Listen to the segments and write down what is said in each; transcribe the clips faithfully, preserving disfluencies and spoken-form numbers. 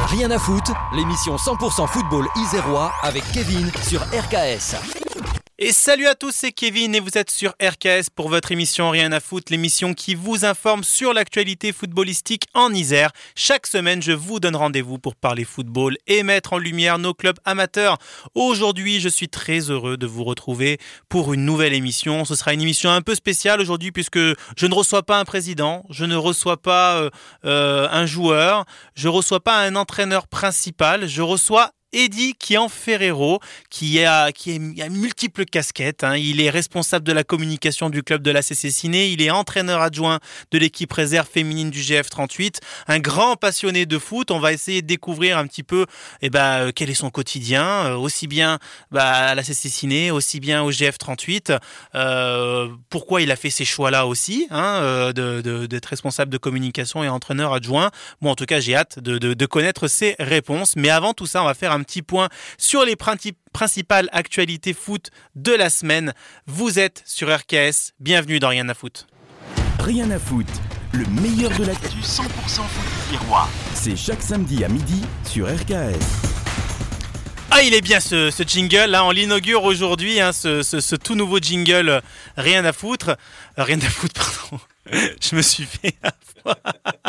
Rien à foutre, l'émission cent pour cent football isérois avec Kevin sur R K S. Et salut à tous, c'est Kevin et vous êtes sur R K S pour votre émission Rien à foutre, l'émission qui vous informe sur l'actualité footballistique en Isère. Chaque semaine, je vous donne rendez-vous pour parler football et mettre en lumière nos clubs amateurs. Aujourd'hui, je suis très heureux de vous retrouver pour une nouvelle émission. Ce sera une émission un peu spéciale aujourd'hui puisque je ne reçois pas un président, je ne reçois pas euh, euh, un joueur, je ne reçois pas un entraîneur principal, je reçois Eddy Chianferrero, qui a, qui est, a multiples casquettes. Hein. Il est responsable de la communication du club de l'A C C Ciné. Il est entraîneur adjoint de l'équipe réserve féminine du G F trente-huit. Un grand passionné de foot. On va essayer de découvrir un petit peu eh ben, quel est son quotidien, euh, aussi bien bah, à l'A C C Ciné, aussi bien au G F trente-huit. Euh, pourquoi il a fait ces choix-là aussi, hein, euh, de, de, d'être responsable de communication et entraîneur adjoint. Bon, en tout cas, j'ai hâte de, de, de connaître ses réponses. Mais avant tout ça, on va faire un un petit point sur les principales actualités foot de la semaine. Vous êtes sur R K S, bienvenue dans Rien à foutre. Rien à foutre, le meilleur de l'actu cent pour cent foot isérois. C'est chaque samedi à midi sur R K S. Ah, il est bien ce, ce jingle, là, on l'inaugure aujourd'hui, hein, ce, ce, ce tout nouveau jingle euh, Rien à foutre. Euh, rien à foutre, pardon. Je me suis fait avoir.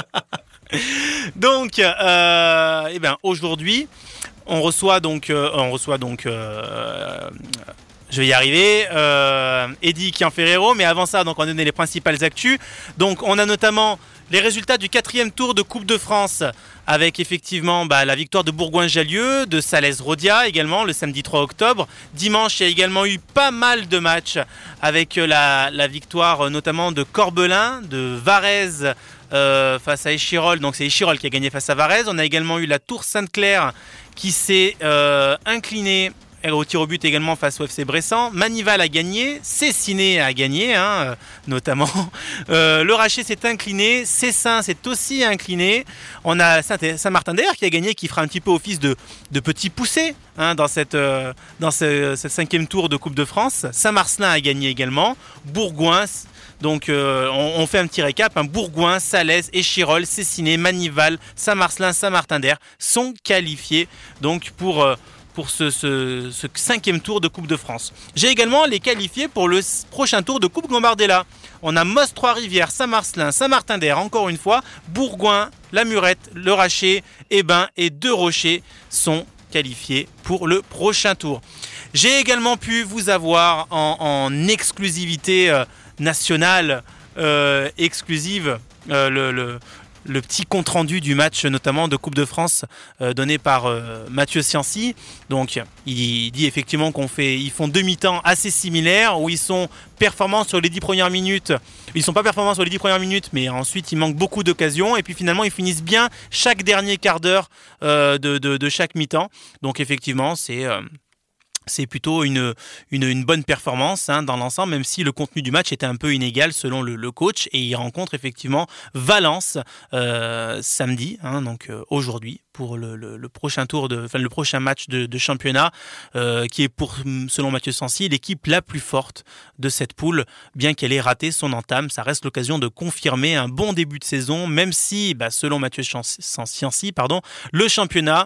Donc, euh, eh ben, aujourd'hui, on reçoit donc, euh, on reçoit donc, euh, je vais y arriver, euh, Eddy Chianferrero. Mais avant ça, donc, on va donner les principales actus. Donc, on a notamment les résultats du quatrième tour de Coupe de France, avec effectivement bah, la victoire de Bourgoin-Jallieu, de Salès-Rodia également le samedi trois octobre. Dimanche, il y a également eu pas mal de matchs avec la, la victoire notamment de Corbelin, de Varèse euh, face à Échirol. Donc c'est Échirol qui a gagné face à Varèse. On a également eu la Tour Sainte-Claire qui s'est euh, inclinée au tir au but également face au F C Bressan. Manival a gagné, Cessiné a gagné, hein, euh, notamment. Euh, le Rachet s'est incliné, Cessin s'est aussi incliné. On a Saint-Martin-d'Air qui a gagné, qui fera un petit peu office de, de petit poussé hein, dans, cette, euh, dans ce, ce cinquième tour de Coupe de France. Saint-Marcelin a gagné également. Bourgoin. Donc euh, on, on fait un petit récap. Hein. Bourgoin, Salès, Échirol, Cessiné, Manival, Saint-Marcelin, Saint-Martin-d'Air sont qualifiés donc pour... Euh, pour ce, ce, ce cinquième tour de Coupe de France. J'ai également les qualifiés pour le prochain tour de Coupe Gambardella. On a Moss Trois-Rivières, Saint-Marcelin, Saint-Martin-d'Air, encore une fois, Bourgoin, La Murette, Le Rachet, Hébin et Deux Rochers sont qualifiés pour le prochain tour. J'ai également pu vous avoir en, en exclusivité euh, nationale, euh, exclusive, euh, le... le le petit compte-rendu du match notamment de Coupe de France euh, donné par euh, Mathieu Cianci. Donc il dit effectivement qu'on fait, ils font deux mi-temps assez similaires où ils sont performants sur les dix premières minutes. Ils ne sont pas performants sur les dix premières minutes, mais ensuite il manque beaucoup d'occasions et puis finalement ils finissent bien chaque dernier quart d'heure euh, de, de, de chaque mi-temps. Donc effectivement c'est... Euh, C'est plutôt une, une, une bonne performance hein, dans l'ensemble, même si le contenu du match était un peu inégal selon le, le coach. Et il rencontre effectivement Valence euh, samedi, hein, donc euh, aujourd'hui, pour le, le, le prochain tour, de, enfin, le prochain match de, de championnat, euh, qui est pour, selon Mathieu Cianci, l'équipe la plus forte de cette poule, bien qu'elle ait raté son entame. Ça reste l'occasion de confirmer un bon début de saison, même si, bah, selon Mathieu Cianci, pardon, le championnat,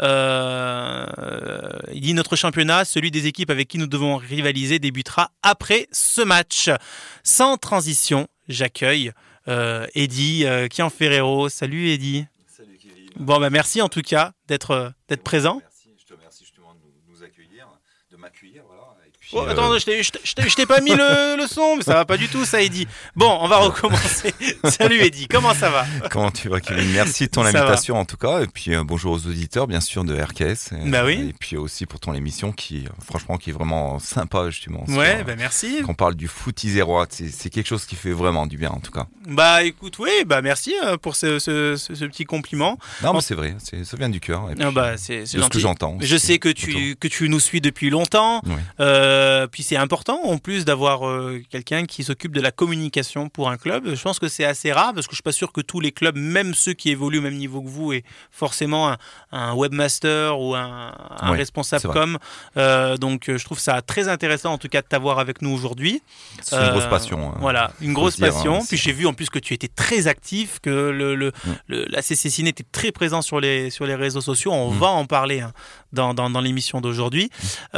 euh, il dit notre championnat, celui des équipes avec qui nous devons rivaliser, débutera après ce match. Sans transition, j'accueille euh, Eddy euh, Chianferrero. Salut Eddy. Salut Kevin. Bon bah merci en tout cas d'être d'être présent. Merci, je te remercie justement de nous, nous accueillir, de m'accueillir, voilà. Et puis, Oh, euh... attends, je t'ai, je, t'ai, je t'ai pas mis le, le son, mais ça va pas du tout ça Eddy. Bon, on va recommencer. Salut Eddy, comment ça va? Comment tu vas Kevin? Merci de ton Ça invitation va. En tout cas, et puis euh, bonjour aux auditeurs bien sûr de R K S. Et, bah oui. Et puis aussi pour ton émission qui, franchement, qui est vraiment sympa justement. Ouais, sur, bah merci. Quand on parle du foot isérois, c'est, c'est quelque chose qui fait vraiment du bien en tout cas. Bah écoute, oui, bah merci pour ce, ce, ce, ce petit compliment. Non, en... mais c'est vrai, c'est, ça vient du cœur. Et puis, ah bah, c'est, c'est de gentil. ce que j'entends. Je sais que tu, que tu nous suis depuis longtemps. Oui. Euh, Euh, puis c'est important en plus d'avoir euh, quelqu'un qui s'occupe de la communication pour un club. Je pense que c'est assez rare parce que je suis pas sûr que tous les clubs, même ceux qui évoluent au même niveau que vous, aient forcément un, un webmaster ou un, un Ouais, responsable c'est vrai. com. Euh, donc je trouve ça très intéressant en tout cas de t'avoir avec nous aujourd'hui. C'est une Euh, grosse passion. hein. Voilà, une Faut grosse se dire, passion. hein, Puis c'est- j'ai vu en plus que tu étais très actif, que le, le, Mm. le- la C C Ciné était très présent sur les, sur les réseaux sociaux. On Mm. va en parler hein, dans, dans, dans l'émission d'aujourd'hui.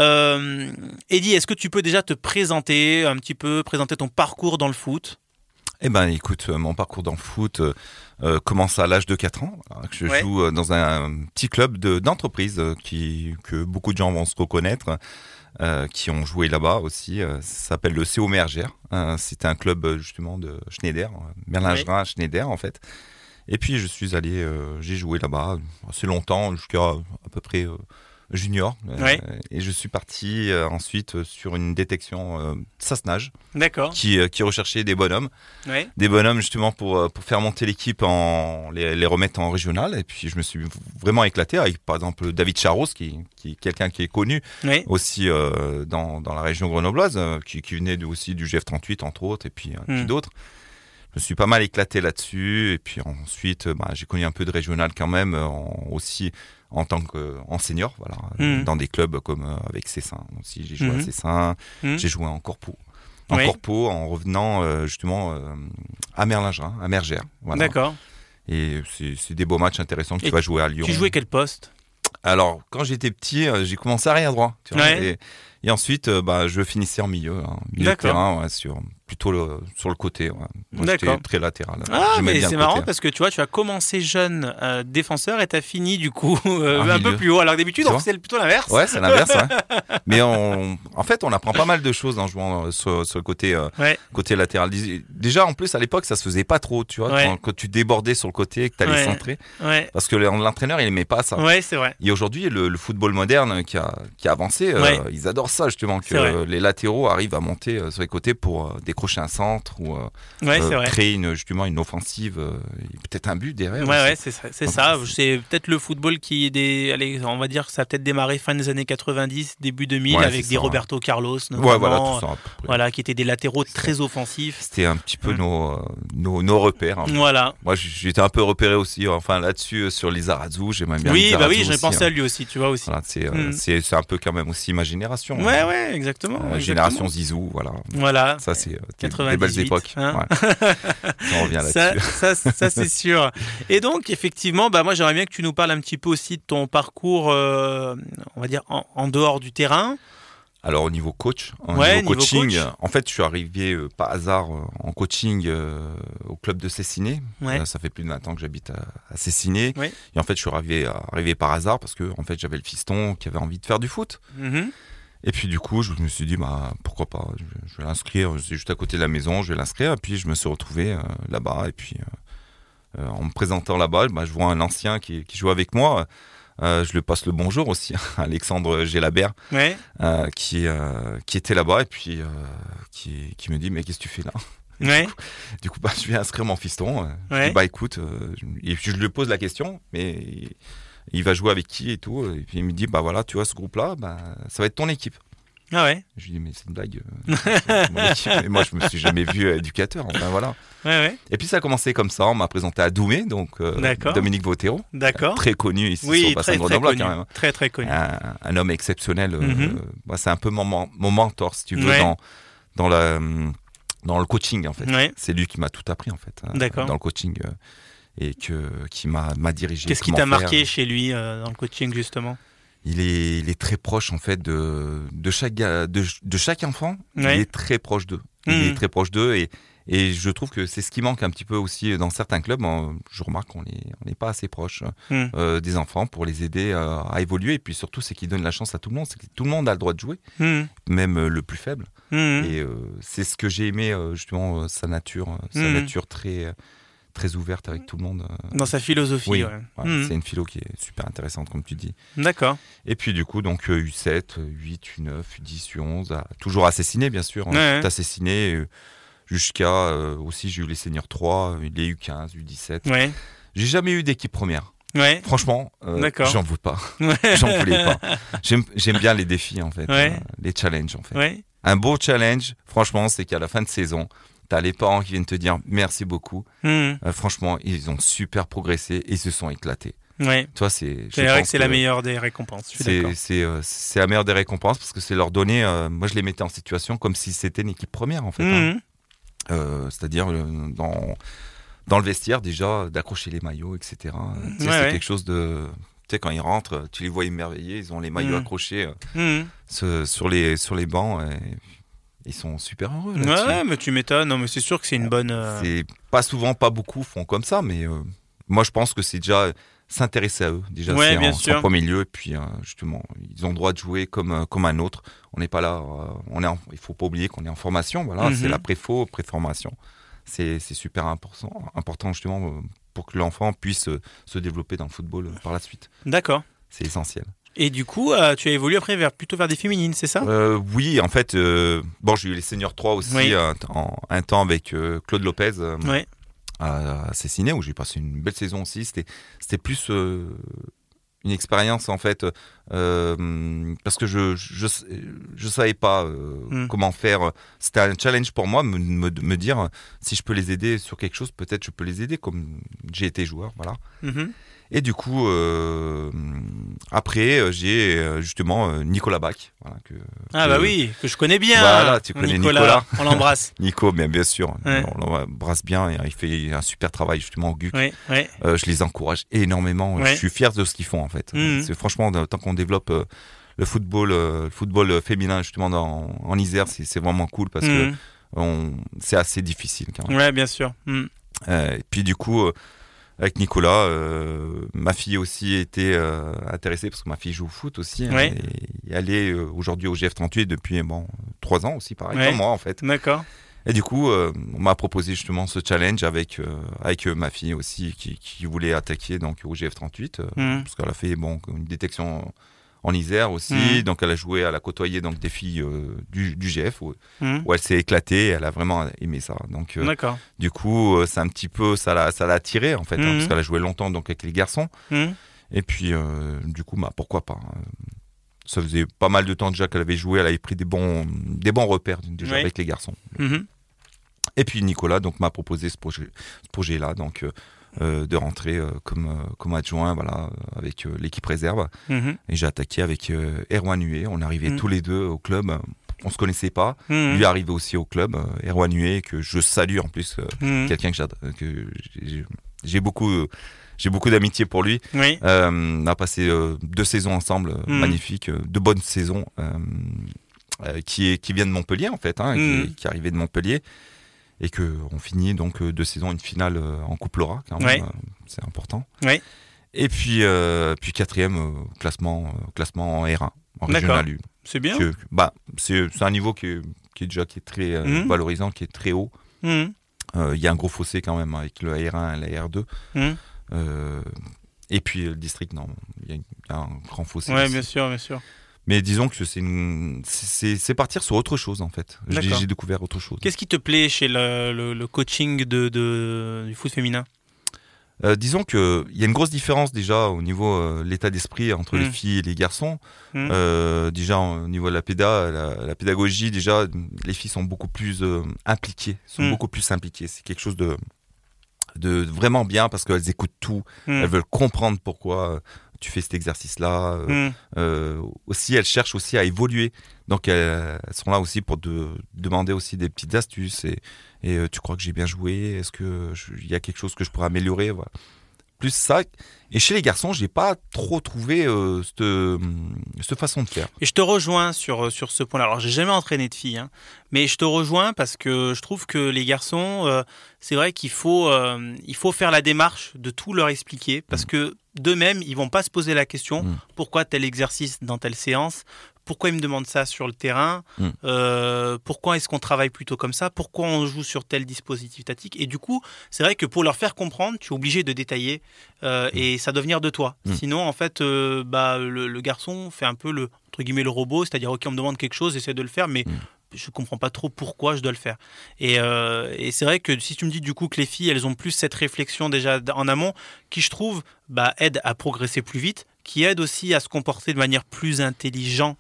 Euh, Eddy, est-ce que tu peux déjà te présenter un petit peu, présenter ton parcours dans le foot? Eh ben, écoute, euh, mon parcours dans le foot euh, euh, commence à l'âge de quatre ans. Alors que je Ouais. joue euh, dans un petit club de, d'entreprise euh, qui, que beaucoup de gens vont se reconnaître, euh, qui ont joué là-bas aussi. Euh, ça s'appelle le C O Mergère. Euh, c'était un club euh, justement de Schneider, euh, Merlin-Gerin, Schneider en fait. Et puis je suis allé, euh, j'ai joué là-bas assez longtemps, jusqu'à à peu près euh, junior. Euh, Ouais. Et je suis parti euh, ensuite euh, sur une détection euh, Sassenage, D'accord. qui, euh, qui recherchait des bonhommes. Ouais. Des bonhommes justement pour, euh, pour faire monter l'équipe, en les, les remettre en régional. Et puis je me suis vraiment éclaté avec par exemple David Charros, qui, qui est quelqu'un qui est connu Ouais. aussi euh, dans, dans la région grenobloise, euh, qui, qui venait de- aussi du G F trente-huit entre autres, et puis, euh, puis Mm. d'autres. Je me suis pas mal éclaté là-dessus. Et puis ensuite, euh, bah, j'ai connu un peu de régional quand même, euh, en- aussi en tant qu'en senior, voilà, Mm. dans des clubs comme euh, avec Cessin. Aussi, j'ai joué Mhm. à Cessin, Mm. j'ai joué en Corpo. En Oui. Corpo, en revenant euh, justement euh, à Merlin-Gerin, à Mergère. Voilà. D'accord. Et c'est, c'est des beaux matchs intéressants que Et tu vas jouer à Lyon. Tu jouais quel poste? Alors, quand j'étais petit, euh, j'ai commencé arrière droit. Tu vois, Ouais. et, et ensuite, euh, bah, je finissais en milieu, hein, milieu de D'accord. terrain, ouais, sur, plutôt le, sur le côté. Ouais. Moi, D'accord. j'étais très latéral. Ah, J'aimais mais bien c'est le marrant côté. parce que tu vois, tu as commencé jeune euh, défenseur et tu as fini du coup euh, En un peu milieu. plus haut. Alors que d'habitude, Tu on vois faisait plutôt l'inverse. Ouais, c'est l'inverse. ouais. Mais on, en fait, on apprend pas mal de choses en jouant euh, sur, sur le côté, euh, Ouais. côté latéral. Dis- Déjà, en plus, à l'époque, ça se faisait pas trop, tu vois, Ouais. quand, quand tu débordais sur le côté et que tu allais Ouais. centrer. Ouais. Parce que l'entraîneur, il aimait pas ça. Ouais, c'est vrai. Et aujourd'hui, le, le football moderne qui a, qui a avancé, euh, Ouais. ils adorent ça justement, que C'est vrai. euh, les latéraux arrivent à monter euh, sur les côtés pour euh, décrocher un centre ou euh, Ouais, euh, c'est vrai. créer une, justement une offensive, euh, et peut-être un but derrière. Ouais, aussi. ouais, c'est ça. C'est Donc, ça. c'est- C'est peut-être le football qui est des. Allez, on va dire que ça a peut-être démarré fin des années quatre-vingt-dix, début deux mille, Ouais, avec c'est des ça, Roberto Carlos, notamment. Ouais, voilà, tout ça. à peu près. Voilà, qui étaient des latéraux très offensifs. C'était un petit peu Ouais. nos, euh, nos, nos repères. hein. Voilà. Moi, j- j'étais un peu repéré aussi, enfin là-dessus, euh, sur Lizarazu, j'aimais bien Oui, bah Lizarazu oui, j'ai aussi, pensé hein. à lui aussi, tu vois aussi. Voilà, c'est, euh, Mm. c'est, c'est un peu quand même aussi ma génération. Ouais, hein. ouais, exactement. Euh, exactement. génération Zizou, voilà. Voilà. Ça, c'est euh, des- des quatre-vingt-dix-huit, belles époques. hein. Ouais. On revient Ça, là-dessus. ça, ça, c'est sûr. Et donc, effectivement, bah, moi, j'aimerais bien que tu nous parles un petit peu aussi de ton parcours, euh, on va dire, en, en dehors du terrain. Alors au niveau coach, au Ouais, niveau niveau coaching, coach. euh, en fait je suis arrivé euh, par hasard euh, en coaching euh, au club de Cessiné. Ouais. Euh, ça fait plus de vingt ans que j'habite à, à Cessiné. Ouais. Et en fait je suis arrivé, arrivé par hasard parce que en fait j'avais le fiston qui avait envie de faire du foot. Mhm. Et puis du coup je me suis dit bah pourquoi pas, je, je vais l'inscrire, c'est juste à côté de la maison, je vais l'inscrire. Et puis je me suis retrouvé euh, là-bas et puis euh, euh, en me présentant là-bas, bah, je vois un ancien qui, qui joue avec moi. Euh, je lui passe le bonjour aussi, Alexandre Gélabert. Ouais. Euh, qui, euh, qui était là-bas et puis euh, qui, qui me dit mais qu'est-ce que tu fais là? Ouais. Du coup bah, je vais inscrire mon fiston. Euh, Je Ouais. dis bah écoute, euh, je- et puis je lui pose la question, mais il, il va jouer avec qui et tout. Et puis il me dit bah voilà, tu vois ce groupe-là, bah, ça va être ton équipe. Ah ouais. Je lui dis mais c'est une blague. euh, c'est mon équipe. Et moi je me suis jamais vu euh, éducateur. Enfin voilà. Ouais, ouais. Et puis ça a commencé comme ça. On m'a présenté à Doumé, donc euh, D'accord. Dominique Vautero, D'accord. très connu ici sur Oui, le bassin très, de très Grenoble connu. quand même. Très, très connu. Un, un homme exceptionnel. euh, Mhm. euh, moi, c'est un peu mon, mon mon mentor, si tu veux, Ouais. dans, dans, la, hum, dans le coaching, en fait. Ouais. C'est lui qui m'a tout appris, en fait, euh, D'accord. dans le coaching, euh, et que, qui m'a, m'a dirigé. Qu'est-ce qui comment t'a faire. marqué chez lui euh, dans le coaching, justement? il est, il est très proche, en fait, de, de, chaque, ga- de, de chaque enfant. Ouais. Il est très proche d'eux. Il Mhm. est très proche d'eux, et, et je trouve que c'est ce qui manque un petit peu aussi dans certains clubs. hein. Je remarque qu'on n'est on n'est pas assez proche Mhm. euh, des enfants pour les aider euh, à évoluer. Et puis surtout, c'est qu'ils donnent la chance à tout le monde. C'est que tout le monde a le droit de jouer, Mhm. même euh, le plus faible. Mhm. Et euh, c'est ce que j'ai aimé, euh, justement, euh, sa nature, euh, sa Mhm. nature très, euh, très ouverte avec tout le monde. euh. Dans sa philosophie, Oui, ouais. ouais, Mhm. c'est une philo qui est super intéressante, comme tu dis. D'accord. Et puis, du coup, donc euh, U sept, euh, U huit, U neuf, U dix, U onze, à- toujours assassiné, bien sûr. hein, Ouais, tout ouais. assassiné, euh, jusqu'à euh, aussi, j'ai eu les seniors trois, euh, les U quinze, U dix-sept. Ouais. J'ai jamais eu d'équipe première. Ouais. Franchement, euh, D'accord. j'en veux pas. Ouais. J'en voulais pas. J'aime, j'aime bien les défis, en fait. Ouais. euh, les challenges, en fait. Ouais. Un beau challenge, franchement, c'est qu'à la fin de saison, t'as les parents qui viennent te dire merci beaucoup. Mhm. Euh, franchement, ils ont super progressé et ils se sont éclatés. Ouais. Toi, c'est. je C'est vrai pense que c'est la meilleure des récompenses. Je suis C'est, d'accord. c'est, euh, c'est la meilleure des récompenses parce que c'est leur donner. euh, moi, je les mettais en situation comme si c'était une équipe première, en fait. hein. Mhm. Euh, c'est-à-dire euh, dans, dans le vestiaire, déjà, d'accrocher les maillots, et cetera. Euh, tu sais, Ouais, c'est ouais. quelque chose de. Tu sais, quand ils rentrent, tu les vois émerveillés, ils ont les maillots Mhm. accrochés euh, Mhm. ce- sur, les, sur les bancs. Et ils sont super heureux. Ouais, là-dessus. ouais, mais tu m'étonnes. Non, mais c'est sûr que c'est une bonne. euh, C'est pas souvent, pas beaucoup font comme ça, mais euh, moi, je pense que c'est déjà s'intéresser à eux. Déjà, Ouais, c'est bien en, sûr. c'est en premier lieu. Et puis, euh, justement, ils ont le droit de jouer comme, euh, comme un autre. On n'est pas là. euh, on est en- il faut pas oublier qu'on est en formation. Voilà, Mhm. c'est la préfo, pré-formation. C'est, c'est super important, important justement euh, pour que l'enfant puisse euh, se développer dans le football euh, par la suite. D'accord. C'est essentiel. Et du coup, euh, tu as évolué après vers, plutôt vers des féminines, c'est ça? Euh, oui, en fait, euh, bon, j'ai eu les seniors trois aussi Oui. euh, en, un temps avec euh, Claude Lopez. euh, Ouais. à, à Cessiné où j'ai passé une belle saison aussi. C'était, c'était plus euh, une expérience en fait euh, parce que je je, je savais pas euh, Mm. comment faire. C'était un challenge pour moi me, me, me dire si je peux les aider sur quelque chose, peut-être je peux les aider comme j'ai été joueur, voilà. Mhm. Et du coup, euh, après, euh, j'ai euh, justement euh, Nicolas Bach. Voilà, que, Ah que- bah oui, que je connais bien. Voilà, tu connais Nicolas. On l'embrasse. Nico, bien, bien sûr, Ouais. on l'embrasse bien. Et il fait un super travail justement au G U C. Oui, oui. Euh, je les encourage énormément. Ouais. Je suis fier de ce qu'ils font en fait. Mhm. C'est franchement, tant qu'on développe euh, le football, euh, le football féminin justement dans, en Isère, c'est, c'est vraiment cool parce que Mhm. on, c'est assez difficile quand même. Ouais, bien sûr. Mhm. Euh, et puis du coup, euh, avec Nicolas, euh, ma fille aussi était euh, intéressée parce que ma fille joue au foot aussi. hein, Ouais. et, et elle est euh, aujourd'hui au G F trente-huit depuis bon trois ans aussi, pareil Ouais. comme moi en fait. D'accord. Et du coup, euh, on m'a proposé justement ce challenge avec euh, avec euh, ma fille aussi qui, qui voulait attaquer donc au G F trente-huit euh, Mhm. parce qu'elle a fait bon une détection en Isère aussi, Mhm. donc elle a joué, elle a côtoyé donc des filles euh, du, du G F où, Mhm. où elle s'est éclatée, elle a vraiment aimé ça. Donc euh, D'accord. du coup, euh, c'est un petit peu ça l'a ça l'a attiré en fait hein, Mhm. parce qu'elle a joué longtemps donc avec les garçons Mhm. et puis euh, du coup bah pourquoi pas. hein. Ça faisait pas mal de temps déjà qu'elle avait joué, elle avait pris des bons des bons repères déjà Ouais. avec les garçons. Mhm. Et puis Nicolas donc m'a proposé ce projet, ce projet là donc euh, euh, de rentrer euh, comme euh, comme adjoint voilà euh, avec euh, l'équipe réserve Mhm. et j'ai attaqué avec euh, Erwan Huet. On arrivait Mhm. tous les deux au club. On se connaissait pas. Mhm. Lui arrivait aussi au club. euh, Erwan Huet que je salue en plus, euh, Mhm. quelqu'un que, j'ad- que j'ai, j'ai beaucoup euh, j'ai beaucoup d'amitié pour lui. Oui. Euh, on a passé euh, deux saisons ensemble, euh, Mhm. magnifiques, euh, de bonnes saisons, euh, euh, qui, est, qui vient de Montpellier en fait, hein, qui, Mhm. est- qui est arrivé de Montpellier. Et que on finit donc euh, deux saisons, une finale euh, en Coupe Laura, quand même, Ouais. euh, c'est important. Ouais. Et puis, euh, puis quatrième euh, classement, euh, classement en R un, en D'accord. régional un. C'est bien. Que- bah, c'est, c'est un niveau qui est, qui est déjà qui est très euh, Mhm. valorisant, qui est très haut. Mhm. Euh, Il y a un gros fossé quand même avec le R un et la R deux. Mhm. Euh, et puis le district, non, il y, a- il y a un grand fossé. Ouais, aussi. bien sûr, bien sûr. Mais disons que c'est, une- c'est, c'est partir sur autre chose en fait. J'ai, D'accord. j'ai découvert autre chose. Qu'est-ce qui te plaît chez le, le- le coaching de, de- du foot féminin? Euh, disons qu'il y a une grosse différence déjà au niveau euh, l'état d'esprit entre les Mm. filles et les garçons. Mhm. Euh, déjà au niveau de la péda, la, la pédagogie, déjà les filles sont beaucoup plus euh, impliquées, sont Mm. beaucoup plus impliquées. C'est quelque chose de, de vraiment bien parce qu'elles écoutent tout, Mhm. elles veulent comprendre pourquoi euh, tu fais cet exercice-là. Euh, Mhm. euh, aussi, elles cherchent aussi à évoluer. Donc elles, elles sont là aussi pour de, demander aussi des petites astuces. Et, et euh, tu crois que j'ai bien joué? Est-ce que je- il y a quelque chose que je pourrais améliorer? Voilà. Plus ça. Et chez les garçons, j'ai pas trop trouvé euh, cette, euh, cette façon de faire. Et je te rejoins sur, sur ce point-là. Alors, j'ai jamais entraîné de filles, hein, mais je te rejoins parce que je trouve que les garçons, euh, c'est vrai qu'il faut, euh, il faut faire la démarche de tout leur expliquer parce que d'eux-mêmes, ils vont pas se poser la question Mm. pourquoi tel exercice dans telle séance, pourquoi ils me demandent ça sur le terrain, Mm. euh, pourquoi est-ce qu'on travaille plutôt comme ça, pourquoi on joue sur tel dispositif tactique. Et du coup, c'est vrai que pour leur faire comprendre, tu es obligé de détailler euh, et ça doit venir de toi. Mm. Sinon, en fait, euh, bah, le, le garçon fait un peu le, entre guillemets, le robot, c'est-à-dire, ok, on me demande quelque chose, j'essaie de le faire, mais Mm. je comprends pas trop pourquoi je dois le faire. Et, euh, et c'est vrai que si tu me dis du coup que les filles, elles ont plus cette réflexion déjà en amont, qui je trouve bah, aide à progresser plus vite, qui aide aussi à se comporter de manière plus intelligente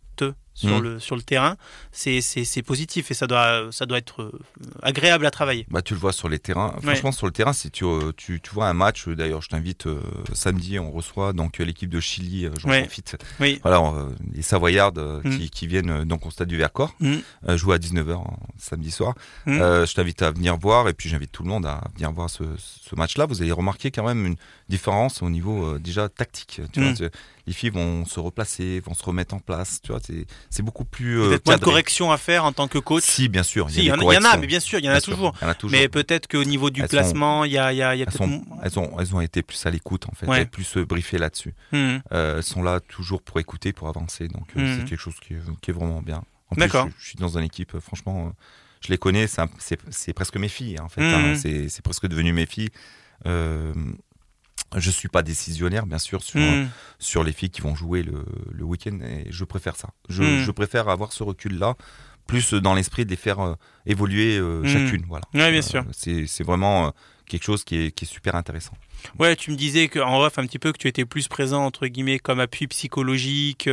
sur, mmh. le, sur le terrain, c'est, c'est, c'est positif et ça doit, ça doit être euh, agréable à travailler. Bah, tu le vois sur les terrains. Franchement, ouais. sur le terrain, si tu, euh, tu, tu vois un match, d'ailleurs, je t'invite euh, samedi, on reçoit donc l'équipe de Chili, euh, j'en ouais. profite. Oui. Voilà, euh, les Savoyardes euh, mmh. qui, qui viennent euh, donc au stade du Vercors, mmh. euh, jouer à dix-neuf heures hein, samedi soir. Mmh. Euh, je t'invite à venir voir et puis j'invite tout le monde à venir voir ce, ce match-là. Vous allez remarquer quand même une différence au niveau euh, déjà tactique. Tu mmh. vois, les filles vont se replacer, vont se remettre en place. Tu vois, c'est, c'est beaucoup plus euh, peut-être moins de corrections à faire en tant que coach. Si, bien sûr. Il si, y, y, y en a, mais bien sûr, il y en a, toujours. y en a toujours. Mais peut-être qu'au niveau du elles placement, il y a, y a, y a elles, peut-être... sont, elles, ont, elles ont été plus à l'écoute, en fait. Ouais. Elles plus euh, briefées là-dessus. Mmh. Euh, elles sont là toujours pour écouter, pour avancer. Donc, euh, mmh. c'est quelque chose qui est, qui est vraiment bien. En D'accord. plus, je, je suis dans une équipe, euh, franchement, euh, je les connais. C'est, un, c'est, c'est presque mes filles, en fait. Mmh. Hein, c'est, c'est presque devenu mes filles. Euh, Je ne suis pas décisionnaire, bien sûr, sur, mmh. sur les filles qui vont jouer le, le week-end. Et je préfère ça. Je, mmh. je préfère avoir ce recul-là, plus dans l'esprit de les faire euh, évoluer euh, mmh. chacune. Voilà. Oui, bien euh, sûr. C'est, c'est vraiment euh, quelque chose qui est, qui est super intéressant. Ouais, tu me disais que, en off un petit peu que tu étais plus présent, entre guillemets, comme appui psychologique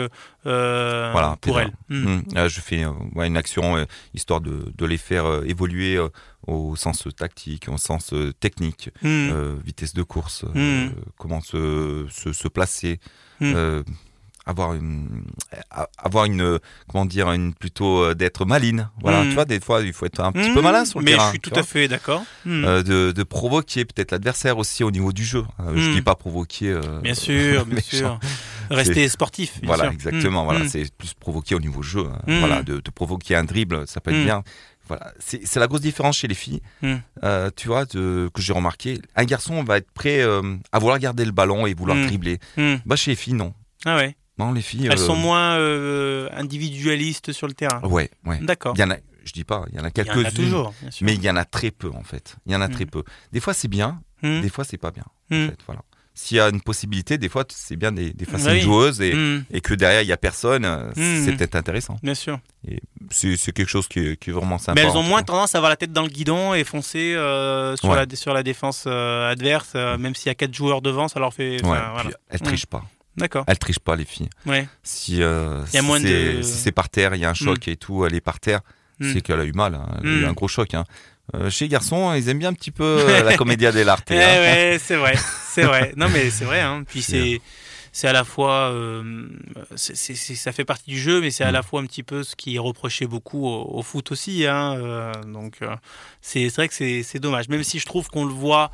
euh, voilà, pour elles. Mmh. Mmh. Euh, je fais euh, ouais, une action euh, histoire de, de les faire euh, évoluer euh, au sens tactique, au sens euh, technique, mmh. euh, vitesse de course, mmh. euh, comment se, se, se placer, mmh. euh, avoir une, avoir une, comment dire, une plutôt euh, d'être maline. Voilà, mmh. tu vois, des fois il faut être un petit mmh. peu malin sur le Mais terrain. Mais je suis tout à fait d'accord. Mmh. Euh, de, de provoquer peut-être l'adversaire aussi au niveau du jeu. Euh, mmh. Je dis pas provoquer. Euh, bien sûr, bien sûr. Rester c'est, sportif. Bien voilà, sûr. exactement. Mmh. Voilà, mmh. c'est plus provoquer au niveau jeu. Mmh. Voilà, de, de provoquer un dribble, ça peut être mmh. bien. Voilà, c'est, c'est la grosse différence chez les filles, mmh. euh, tu vois, de, que j'ai remarqué. Un garçon va être prêt euh, à vouloir garder le ballon et vouloir mmh. dribbler. Mmh. Bah chez les filles, non. Ah ouais. Non, les filles. Elles euh... sont moins euh, individualistes sur le terrain. Ouais, ouais. D'accord. Il y en a, je dis pas, il y en a quelques-unes. Il y en a toujours, bien sûr. Mais il y en a très peu en fait. Il y en a mmh. très peu. Des fois c'est bien, mmh. des fois c'est pas bien. Mmh. En fait, voilà. S'il y a une possibilité, des fois c'est bien des, des fois c'est oui. une joueuse et, mmh. et que derrière il y a personne, mmh. c'est peut-être intéressant. Bien sûr. Et c'est, c'est quelque chose qui est, qui est vraiment sympa. Mais elles ont moins tendance à avoir la tête dans le guidon et foncer euh, sur, ouais. la, sur la défense euh, adverse, euh, même s'il y a quatre joueurs devant, ça leur fait. Ouais. Voilà. Elles trichent mmh. pas. D'accord. Elles trichent pas les filles. Ouais. Si, euh, il y a si, moins c'est, de... si c'est par terre, il y a un choc mmh. et tout, elle est par terre, mmh. c'est qu'elle a eu mal, hein. Elle mmh. a eu un gros choc. Hein. Euh, chez les garçons, ils aiment bien un petit peu euh, la commedia dell'arte. Eh hein. ouais, c'est vrai, c'est vrai. Non mais c'est vrai. Hein. Puis c'est, c'est à la fois, euh, c'est, c'est, c'est, ça fait partie du jeu, mais c'est à mmh. la fois un petit peu ce qui est reproché beaucoup au, au foot aussi. Hein. Euh, donc euh, c'est, c'est vrai que c'est, c'est dommage. Même si je trouve qu'on le voit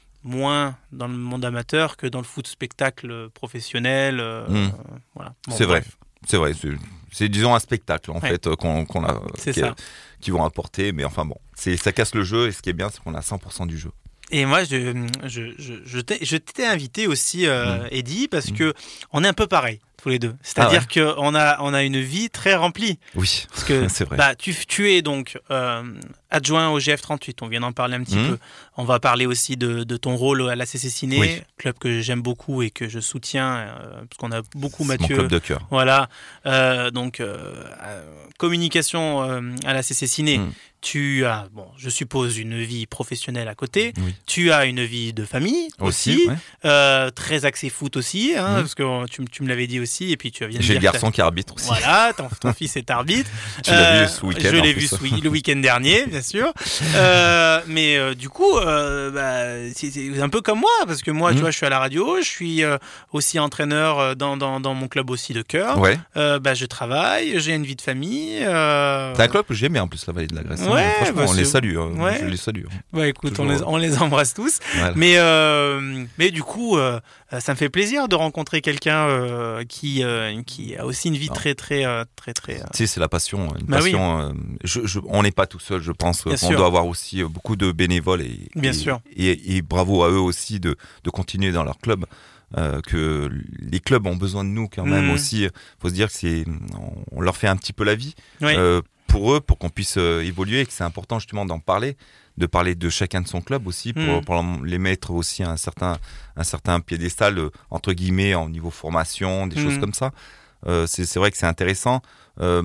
moins dans le monde amateur que dans le foot spectacle professionnel. Euh, mmh. voilà. Bon, c'est bref. vrai, c'est vrai. C'est, c'est disons un spectacle en ouais. fait qu'on, qu'on a, c'est qui, ça. qui vont apporter, mais enfin bon, c'est, ça casse le jeu et ce qui est bien, c'est qu'on a cent pour cent du jeu. Et moi, je, je, je, je, t'ai, je t'ai invité aussi, euh, mmh. Eddy, parce mmh. que on est un peu pareil tous les deux. C'est-à-dire ah ouais. qu'on a, on a une vie très remplie. Oui, parce que c'est vrai. Bah, tu, tu es donc euh, adjoint au G F trente-huit. On vient d'en parler un petit mmh. peu. On va parler aussi de, de ton rôle à l'A C C Ciné, oui. club que j'aime beaucoup et que je soutiens, euh, parce qu'on a beaucoup c'est Mathieu. Mon club de cœur. Voilà. Euh, donc, euh, communication euh, à l'A C C Ciné. Mmh. Tu as, bon, je suppose, une vie professionnelle à côté. Oui. Tu as une vie de famille aussi, aussi ouais. euh, très axée foot aussi, hein, mmh. parce que tu, tu me l'avais dit aussi. Et puis tu viens de J'ai dire le garçon qui arbitre aussi. Voilà, ton, ton fils est arbitre. Tu euh, l'as vu ce week-end. Je l'ai vu ce, le week-end dernier, bien sûr. Euh, mais euh, du coup, euh, bah, c'est, c'est un peu comme moi, parce que moi, mmh. tu vois, je suis à la radio, je suis euh, aussi entraîneur dans, dans, dans mon club aussi de cœur. Ouais. Euh, bah, je travaille, j'ai une vie de famille. Euh... C'est un club que j'aime bien en plus, la Vallée de la Grèce. Ouais, franchement, bah, on les salue. Hein. Ouais. Je les salue. Bah écoute, on les, on les embrasse tous. Voilà. Mais, euh, mais du coup, euh, ça me fait plaisir de rencontrer quelqu'un euh, qui, euh, qui a aussi une vie non. très, très, très, très, très. Euh... Tu sais, c'est la passion. Une bah passion oui. euh, je, je, on n'est pas tout seul, je pense. Bien on sûr. doit avoir aussi beaucoup de bénévoles et, Bien et, sûr. Et, et, et bravo à eux aussi de, de continuer dans leur club. Euh, que les clubs ont besoin de nous quand même mmh. aussi. Il faut se dire que c'est, on leur fait un petit peu la vie oui. euh, pour eux, pour qu'on puisse euh, évoluer et que c'est important justement d'en parler, de parler de chacun de son club aussi pour, mmh. pour les mettre aussi à un certain, un certain piédestal euh, entre guillemets en niveau formation, des mmh. choses comme ça. Euh, c'est, c'est vrai que c'est intéressant. Euh,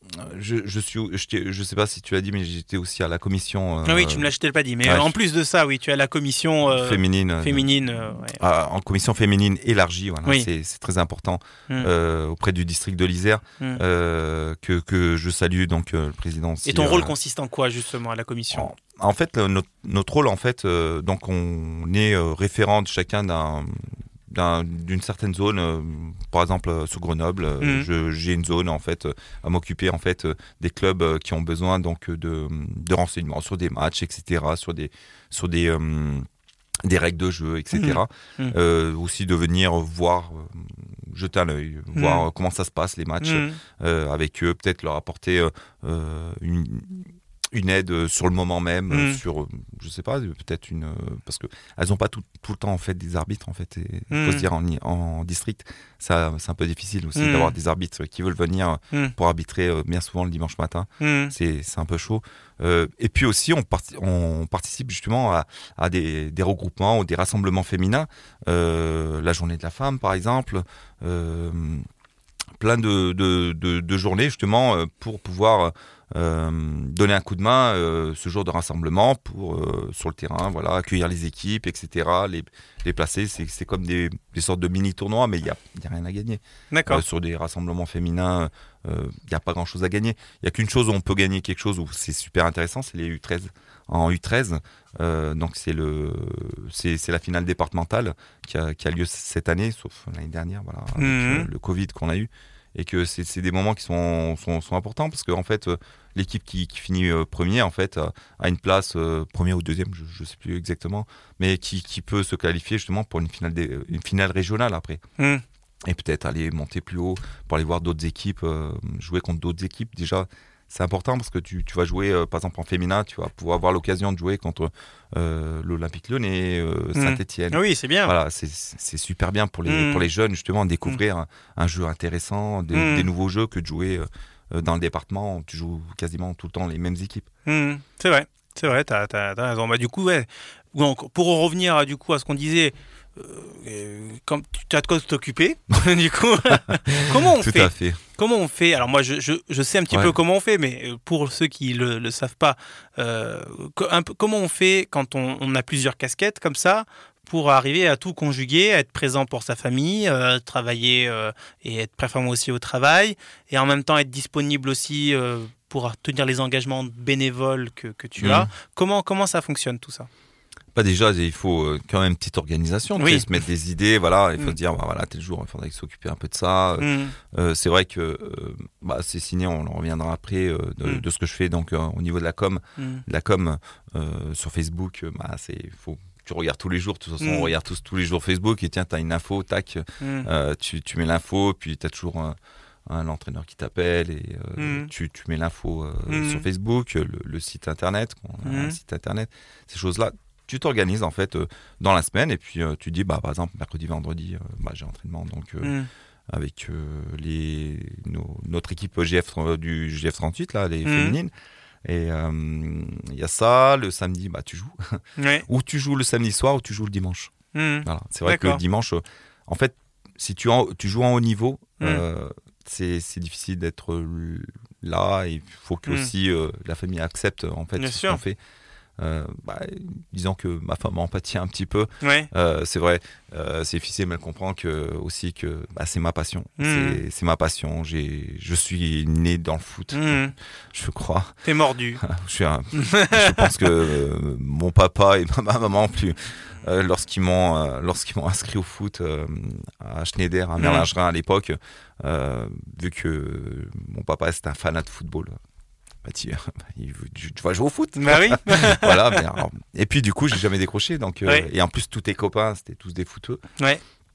je, je suis, je, t'ai- je sais pas si tu l'as dit, mais j'étais aussi à la commission euh, Ah oui, tu me l'as je te l'ai pas dit. Mais ouais, euh, en je- plus de ça, oui, tu as la commission euh, féminine. euh, féminine. euh, ouais. ah, en commission féminine élargie, voilà, Oui. c'est, c'est très important Mm. euh, auprès du district de l'Isère, Mm. euh, que, que je salue donc euh, le président. aussi, Et ton euh, rôle consiste en quoi justement à la commission? En, en fait, le- notre, notre rôle, en fait, euh, donc on est euh, référent de chacun d'un, d'un- d'une certaine zone. euh, par exemple, euh, sur Grenoble, euh, Mhm. je- j'ai une zone en fait euh, à m'occuper en fait euh, des clubs euh, qui ont besoin donc euh, de, de renseignements sur des matchs, et cetera, sur des sur des euh, des règles de jeu, et cetera. Mhm. Euh, aussi de venir voir, euh, jeter un œil, voir euh, comment ça se passe les matchs Mhm. euh, avec eux, peut-être leur apporter euh, euh, une, une aide euh, sur le moment même, euh, Mm. sur, euh, je sais pas, euh, peut-être une, euh, parce que elles ont pas tout, tout le temps en fait des arbitres en fait. Il faut Mm. se dire en, en district, ça c'est un peu difficile aussi Mm. d'avoir des arbitres qui veulent venir Mm. pour arbitrer euh, bien souvent le dimanche matin. Mhm. C'est c'est un peu chaud. Euh, et puis aussi, on, parti- on participe justement à, à des, des regroupements ou des rassemblements féminins. Euh, la journée de la femme, par exemple. Euh, plein de, de, de, de journées justement euh, pour pouvoir euh, donner un coup de main euh, ce jour de rassemblement pour euh, sur le terrain, voilà, accueillir les équipes, et cetera, les, les placer. C'est, c'est comme des, des sortes de mini tournois, mais il n'y a, il y a rien à gagner. D'accord. Euh, sur des rassemblements féminins, il euh, n'y a pas grand chose à gagner. Il n'y a qu'une chose où on peut gagner quelque chose où c'est super intéressant, c'est les U treize. En U treize, euh, donc c'est, le, c'est, c'est la finale départementale qui a, qui a lieu cette année, sauf l'année dernière, voilà, avec Mhm. euh, le Covid qu'on a eu. Et que c'est, c'est des moments qui sont, sont, sont importants parce que en fait, euh, l'équipe qui, qui finit euh, premier en fait, a, a une place, euh, première ou deuxième, je ne sais plus exactement, mais qui, qui peut se qualifier justement pour une finale, des, une finale régionale après. Mhm. Et peut-être aller monter plus haut pour aller voir d'autres équipes, euh, jouer contre d'autres équipes. Déjà, c'est important parce que tu, tu vas jouer, euh, par exemple en féminin, tu vas pouvoir avoir l'occasion de jouer contre euh, l'Olympique Lyonnais, euh, Mhm. Saint-Étienne. Ah oui, c'est bien. Voilà, c'est, c'est super bien pour les, Mm. pour les jeunes, justement, de découvrir un, un jeu intéressant, des, Mm. des nouveaux jeux que de jouer euh, dans le département où tu joues quasiment tout le temps les mêmes équipes. Mhm. C'est vrai, c'est vrai, t'as, t'as, t'as raison. Bah, du coup, ouais. Donc, pour en revenir à, du coup, à ce qu'on disait, euh, euh, comme tu as de quoi t'occuper, du coup, comment on Tout fait à fait. Comment on fait? Alors moi, je, je, je sais un petit Ouais. peu comment on fait, mais euh, pour ceux qui le, le savent pas, euh, co- un peu, comment on fait quand on, on a plusieurs casquettes comme ça pour arriver à tout conjuguer, à être présent pour sa famille, euh, travailler euh, et être performant aussi au travail, et en même temps être disponible aussi euh, pour tenir les engagements bénévoles que, que tu Mhm. as. Comment, comment ça fonctionne tout ça? Bah déjà, il faut euh, quand même une petite organisation, tu Oui. sais, se mettre des idées, voilà, il faut Mm. se dire, bah, voilà, tel jour, il faudrait s'occuper un peu de ça. Mhm. Euh, c'est vrai que euh, bah, c'est signé, on en reviendra après, euh, de, Mm. de ce que je fais donc, euh, au niveau de la com. Mhm. La com euh, sur Facebook, euh, bah, c'est, faut, tu regardes tous les jours, de toute façon, Mm. on regarde tous, tous les jours Facebook, et tiens, tu as une info, tac, Mhm. euh, tu, tu mets l'info, puis tu as toujours un, un entraîneur qui t'appelle, et euh, Mm. tu, tu mets l'info euh, Mm. sur Facebook, le, le site internet, on a un Mm. site internet, ces choses-là. Tu t'organises en fait euh, dans la semaine, et puis euh, tu dis, bah, par exemple, mercredi, vendredi, euh, bah, j'ai entraînement, donc euh, Mhm. avec euh, les, nos- notre équipe G F, euh, du G F trente-huit, là, les Mhm. féminines. Et euh, il y a ça, le samedi, bah, tu joues. Ouais. Ou tu joues le samedi soir, ou tu joues le dimanche. Mhm. Voilà. C'est vrai que D'accord. le dimanche, euh, en fait, si tu, en- tu joues en haut niveau, Mhm. euh, c'est, c'est difficile d'être euh, là. Il faut que Mhm. aussi euh, la famille accepte en fait Bien ce sûr. qu'on fait. Euh, bah, disons que ma femme en pâtit un petit peu. Ouais. Euh, c'est vrai, euh, c'est difficile, mais elle comprend que, aussi que bah, c'est ma passion. Mhm. C'est, c'est ma passion. J'ai, je suis né dans le foot, Mhm. je crois. T'es mordu. Je, suis un- je pense que euh, mon papa et ma maman plus, euh, lorsqu'ils m'ont, euh, lorsqu'ils m'ont inscrit au foot euh, à Schneider, à Merlingerin à l'époque, euh, vu que mon papa c'était un fanat de football. Bah, tu, il- tu, tu vas jouer au foot. Bah oui. Voilà, mais alors- et puis du coup, j'ai jamais décroché. Donc, euh, Ouais. et en plus, tous tes copains, c'était tous des footeux. Ouais.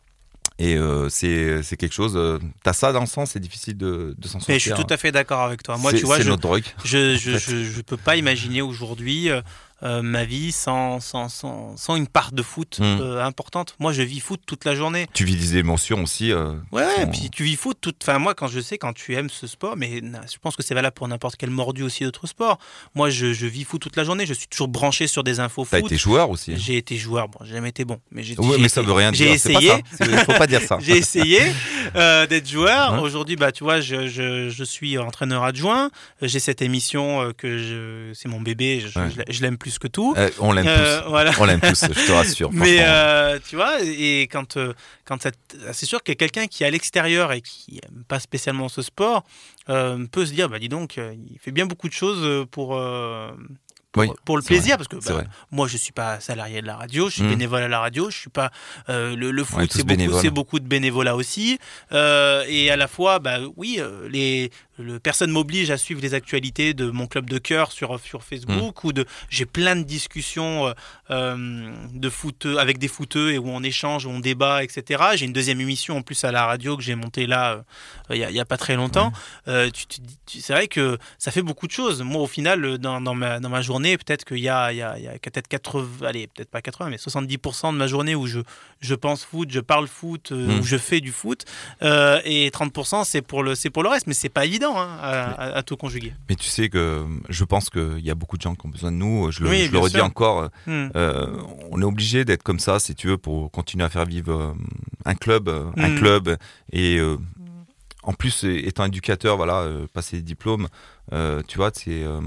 Et euh, c'est, c'est quelque chose. Euh, t'as ça dans le sang, c'est difficile de, de s'en sortir. Mais je suis tout à fait d'accord avec toi. Moi, c'est, tu vois, c'est je, notre drogue. je, je, en fait. je, je peux pas imaginer aujourd'hui euh, euh, ma vie sans, sans, sans, sans une part de foot Mmh. euh, importante. Moi, je vis foot toute la journée. Tu vis des émotions aussi. euh, Ouais, qui et sont- puis tu vis foot. Toute... Enfin, moi, quand je sais, quand tu aimes ce sport, mais na- je pense que c'est valable pour n'importe quel mordu aussi d'autres sports. Moi, je, je vis foot toute la journée. Je suis toujours branché sur des infos T'as foot. été joueur aussi. J'ai été joueur. Bon, j'ai jamais été bon, mais j'ai. Oui, j'ai mais été- ça veut rien dire. J'ai c'est pas essayé. ça. C'est- Faut pas dire ça. J'ai essayé euh, d'être joueur. Ouais. Aujourd'hui, bah, tu vois, je, je, je suis entraîneur adjoint. J'ai cette émission euh, que je, c'est mon bébé. Je, Ouais. je l'a- je l'aime plus que tout. Euh, on l'aime Euh, tous. voilà. On l'aime tous, je te rassure. Mais franchement. euh, tu vois, et quand, euh, quand ça t- c'est sûr que quelqu'un qui est à l'extérieur et qui aime pas spécialement ce sport euh, peut se dire, bah dis donc, euh, il fait bien beaucoup de choses pour. euh, Pour, Oui, pour le c'est plaisir, vrai, parce que c'est bah, vrai. moi je suis pas salarié de la radio, je suis Mm. bénévole à la radio, je suis pas euh, le, le On est foot, tous c'est beaucoup, bénévoles. c'est beaucoup de bénévolat aussi, euh, et à la fois, bah oui, euh, les le, personne m'oblige à suivre les actualités de mon club de cœur sur sur Facebook Mm. ou de j'ai plein de discussions euh, euh, de foot avec des footeux et où on échange, où on débat, et cetera. J'ai une deuxième émission en plus à la radio que j'ai montée là euh, il y, a, il y a pas très longtemps. Euh, tu, tu, tu- c'est vrai que ça fait beaucoup de choses. Moi, au final, dans, dans ma dans ma journée, peut-être qu'il y a il y a, il y a peut-être quatre-vingts, allez, peut-être pas quatre-vingts, mais soixante-dix pour cent de ma journée où je je pense foot, je parle foot, euh, Mm. où je fais du foot, euh, et trente pour cent c'est pour le c'est pour le reste. Mais c'est pas évident hein, à, à, à tout conjuguer. Mais tu sais que je pense qu'il y a beaucoup de gens qui ont besoin de nous. Je le, Oui, je le bien redis sûr. encore. Hmm. euh, on est obligé d'être comme ça, si tu veux, pour continuer à faire vivre euh, un club, euh, un Mm. club. Et euh, en plus, étant éducateur, voilà, euh, passer des diplômes, euh, tu vois, c'est, euh,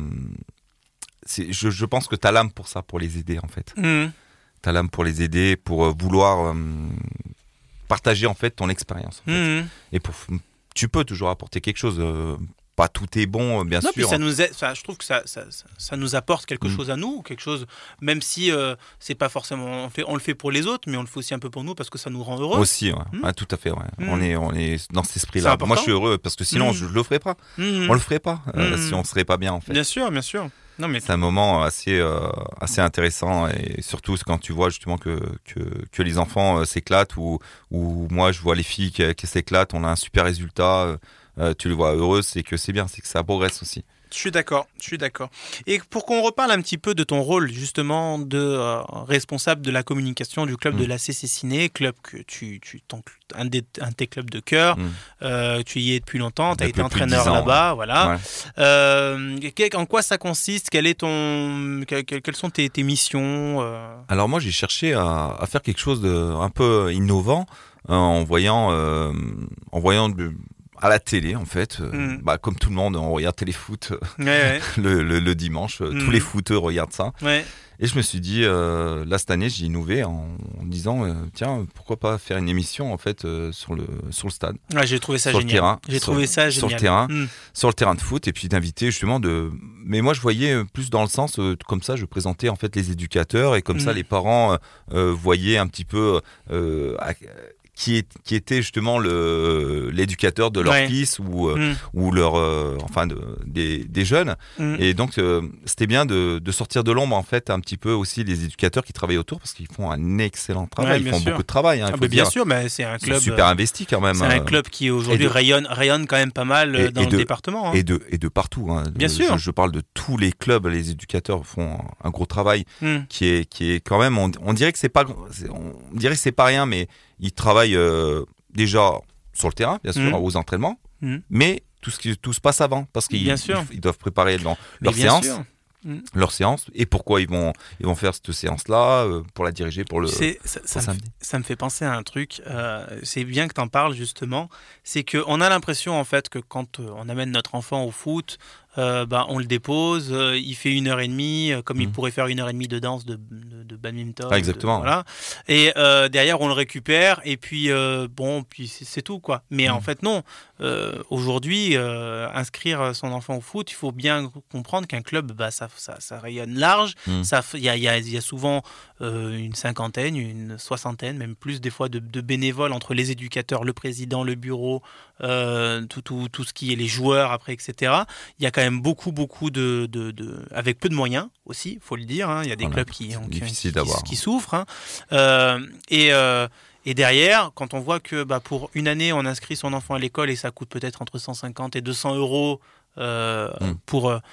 c'est, je, je pense que tu as l'âme pour ça, pour les aider en fait. Hmm. Tu as l'âme pour les aider, pour euh, vouloir euh, partager en fait ton expérience. en fait. Hmm. Et pour, tu peux toujours apporter quelque chose. euh, pas tout est bon, euh, bien Non, puis sûr. ça nous aide, enfin, je trouve que ça, ça, ça, ça nous apporte quelque Mm. chose à nous, quelque chose, même si euh, c'est pas forcément, on, fait, on le fait pour les autres, mais on le fait aussi un peu pour nous parce que ça nous rend heureux. Aussi, ouais. Mm. Ouais, tout à fait. Ouais. Mm. On est, on est dans cet C'est esprit-là. important. Moi, je suis heureux parce que sinon, Mm. je, je le ferais pas. Mhm. On le ferait pas euh, Mm. si on serait pas bien en fait. Bien sûr, bien sûr. Non, mais C'est un moment assez, euh, assez intéressant et surtout quand tu vois justement que, que, que les enfants euh, s'éclatent ou, ou moi je vois les filles qui, qui s'éclatent, on a un super résultat, euh, euh, tu les vois heureuses, c'est que c'est bien, c'est que ça progresse aussi. je suis d'accord, je suis d'accord. Et pour qu'on reparle un petit peu de ton rôle justement de euh, responsable de la communication du club Mm. de l'A C C Ciné, club que tu, tu ton- un, des, un de tes clubs de cœur, Mm. euh, tu y es depuis longtemps, tu as Depuis été plus de entraîneur dix ans, là-bas, voilà. Ouais. Euh, que- en quoi ça consiste? Quel est ton, que- que- quelles sont tes, tes missions euh Alors moi j'ai cherché à, à faire quelque chose de un peu innovant euh, en voyant, euh, en voyant de- à la télé en fait, euh, Mm. bah, comme tout le monde on regarde téléfoot euh, Ouais, ouais. le, le, le dimanche, euh, Mm. tous les footeux regardent ça. ouais. Et je me suis dit, euh, là cette année, j'ai innové en, en disant, euh, tiens, pourquoi pas faire une émission en fait euh, sur le sur le stade, Ouais, j'ai trouvé ça sur le génial. terrain, J'ai sur- trouvé ça sur le génial. terrain. Mm. sur le terrain de foot, et puis d'inviter justement de. Mais moi, je voyais euh, plus dans le sens, euh, comme ça, je présentais en fait les éducateurs et comme ça, Mm. les parents euh, euh, voyaient un petit peu. euh, à- qui, est, qui était justement le l'éducateur de leur Ouais. fils ou euh, Mm. ou leur euh, enfin de, des, des jeunes. Mm. Et donc, euh, c'était bien de, de sortir de l'ombre, en fait, un petit peu aussi les éducateurs qui travaillent autour, parce qu'ils font un excellent travail. Ouais, Ils bien font sûr. beaucoup de travail. Hein, il Ah, faut bah, le bien dire. sûr, mais c'est un Ils sont club. super euh, investis quand même. C'est un euh, club qui aujourd'hui et de- rayonne, rayonne quand même pas mal euh, Et- dans et le de- département. hein. Et de, et de partout. Hein. Bien Je- sûr. Je, parle de tous les clubs. Les éducateurs font un, un gros travail Mm. qui est, qui est quand même. On, on dirait que c'est pas, c'est- on dirait que c'est pas rien, mais ils travaillent euh, déjà sur le terrain, bien sûr, Mm. aux entraînements, Mm. mais tout ce qui tout se passe avant, parce qu'ils Bien sûr. ils, ils doivent préparer leur, Mais leur bien séance. sûr. leur séance et pourquoi ils vont ils vont faire cette séance là pour la diriger pour le Tu sais, ça, ça pour me, samedi. ça me fait penser à un truc. euh, c'est bien que tu en parles justement. C'est qu'on a l'impression en fait que quand euh, on amène notre enfant au foot, euh, bah, on le dépose, euh, il fait une heure et demie, euh, comme il Mhm. pourrait faire une heure et demie de danse, de, de, de badminton. Ah, exactement, de- voilà. Et euh, derrière, on le récupère et puis euh, bon, puis c'est, c'est tout quoi. Mais en Mhm. fait non. Euh, aujourd'hui, euh, inscrire son enfant au foot, il faut bien comprendre qu'un club, bah, ça, ça, ça rayonne large. Mhm. Ça, il y a, il y a- il y a souvent euh, une cinquantaine, une soixantaine, même plus des fois de, de bénévoles entre les éducateurs, le président, le bureau, euh, tout, tout, tout ce qui est les joueurs après, et cetera. Il y a quand même beaucoup, beaucoup de, de, de avec peu de moyens aussi, il faut le dire. Hein. Il y a des Voilà, clubs qui, c'est ont- qui, difficile qui- d'avoir. qui souffrent. Hein. Euh, et euh, Et derrière, quand on voit que bah, pour une année, on inscrit son enfant à l'école et ça coûte peut-être entre cent cinquante et deux cents euros euh, Mm. pour, euh,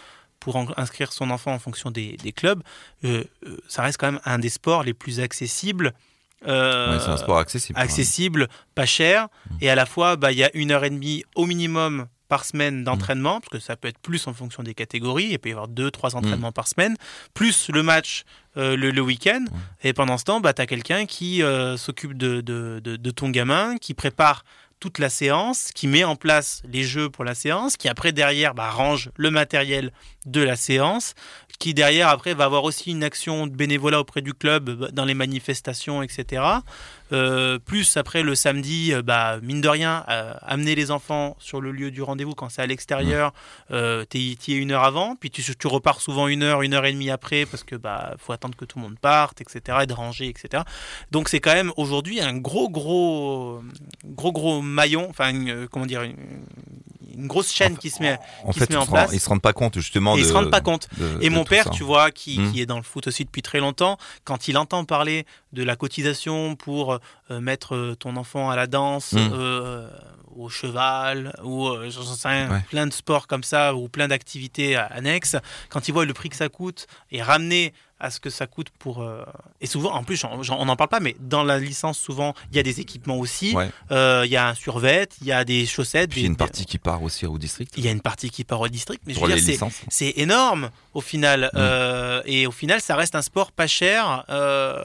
pour en- inscrire son enfant en fonction des, des clubs, euh, euh, ça reste quand même un des sports les plus accessibles. Euh, Ouais, c'est un sport accessible. accessible, pas cher, Mmh. et à la fois, bah, il y a une heure et demie au minimum par semaine d'entraînement, parce que ça peut être plus en fonction des catégories, il peut y avoir deux, trois entraînements par semaine, plus le match euh, le, le week-end, et pendant ce temps, bah, tu as quelqu'un qui euh, s'occupe de, de, de, de ton gamin, qui prépare toute la séance, qui met en place les jeux pour la séance, qui après derrière bah, range le matériel de la séance, qui derrière après va avoir aussi une action de bénévolat auprès du club bah, dans les manifestations, et cetera. Euh, plus après le samedi, euh, bah, mine de rien, euh, amener les enfants sur le lieu du rendez-vous quand c'est à l'extérieur, euh, t'y t'y es une heure avant, puis tu, tu repars souvent une heure, une heure et demie après parce que bah faut attendre que tout le monde parte, et cetera, et de ranger, et cetera. Donc c'est quand même aujourd'hui un gros gros gros gros maillon, enfin une- comment dire une, une grosse chaîne qui se met En qui fait, se met en ils se place. rendent- ils se rendent pas compte justement Et de. ils se rendent pas compte. de- Et de mon tout père, ça. tu vois, qui, Mm. qui est dans le foot aussi depuis très longtemps, quand il entend parler de la cotisation pour euh, mettre euh, ton enfant à la danse, Mm. euh, au cheval, ou euh, j'en sais rien, Ouais. plein de sports comme ça, ou plein d'activités euh, annexes, quand il voit le prix que ça coûte et ramener à ce que ça coûte pour... euh, Et souvent, en plus, j'en- j'en- on n'en parle pas, mais dans la licence, souvent, il y a des équipements aussi. Ouais. Euh, Il y a un survêt, il y a des chaussettes. Puis il y des- a une partie qui part aussi au district. Il y a une partie qui part au district. Mais je Pour veux les dire, c'est- licences. c'est énorme au final. Mm. Euh, et au final, ça reste un sport pas cher. euh,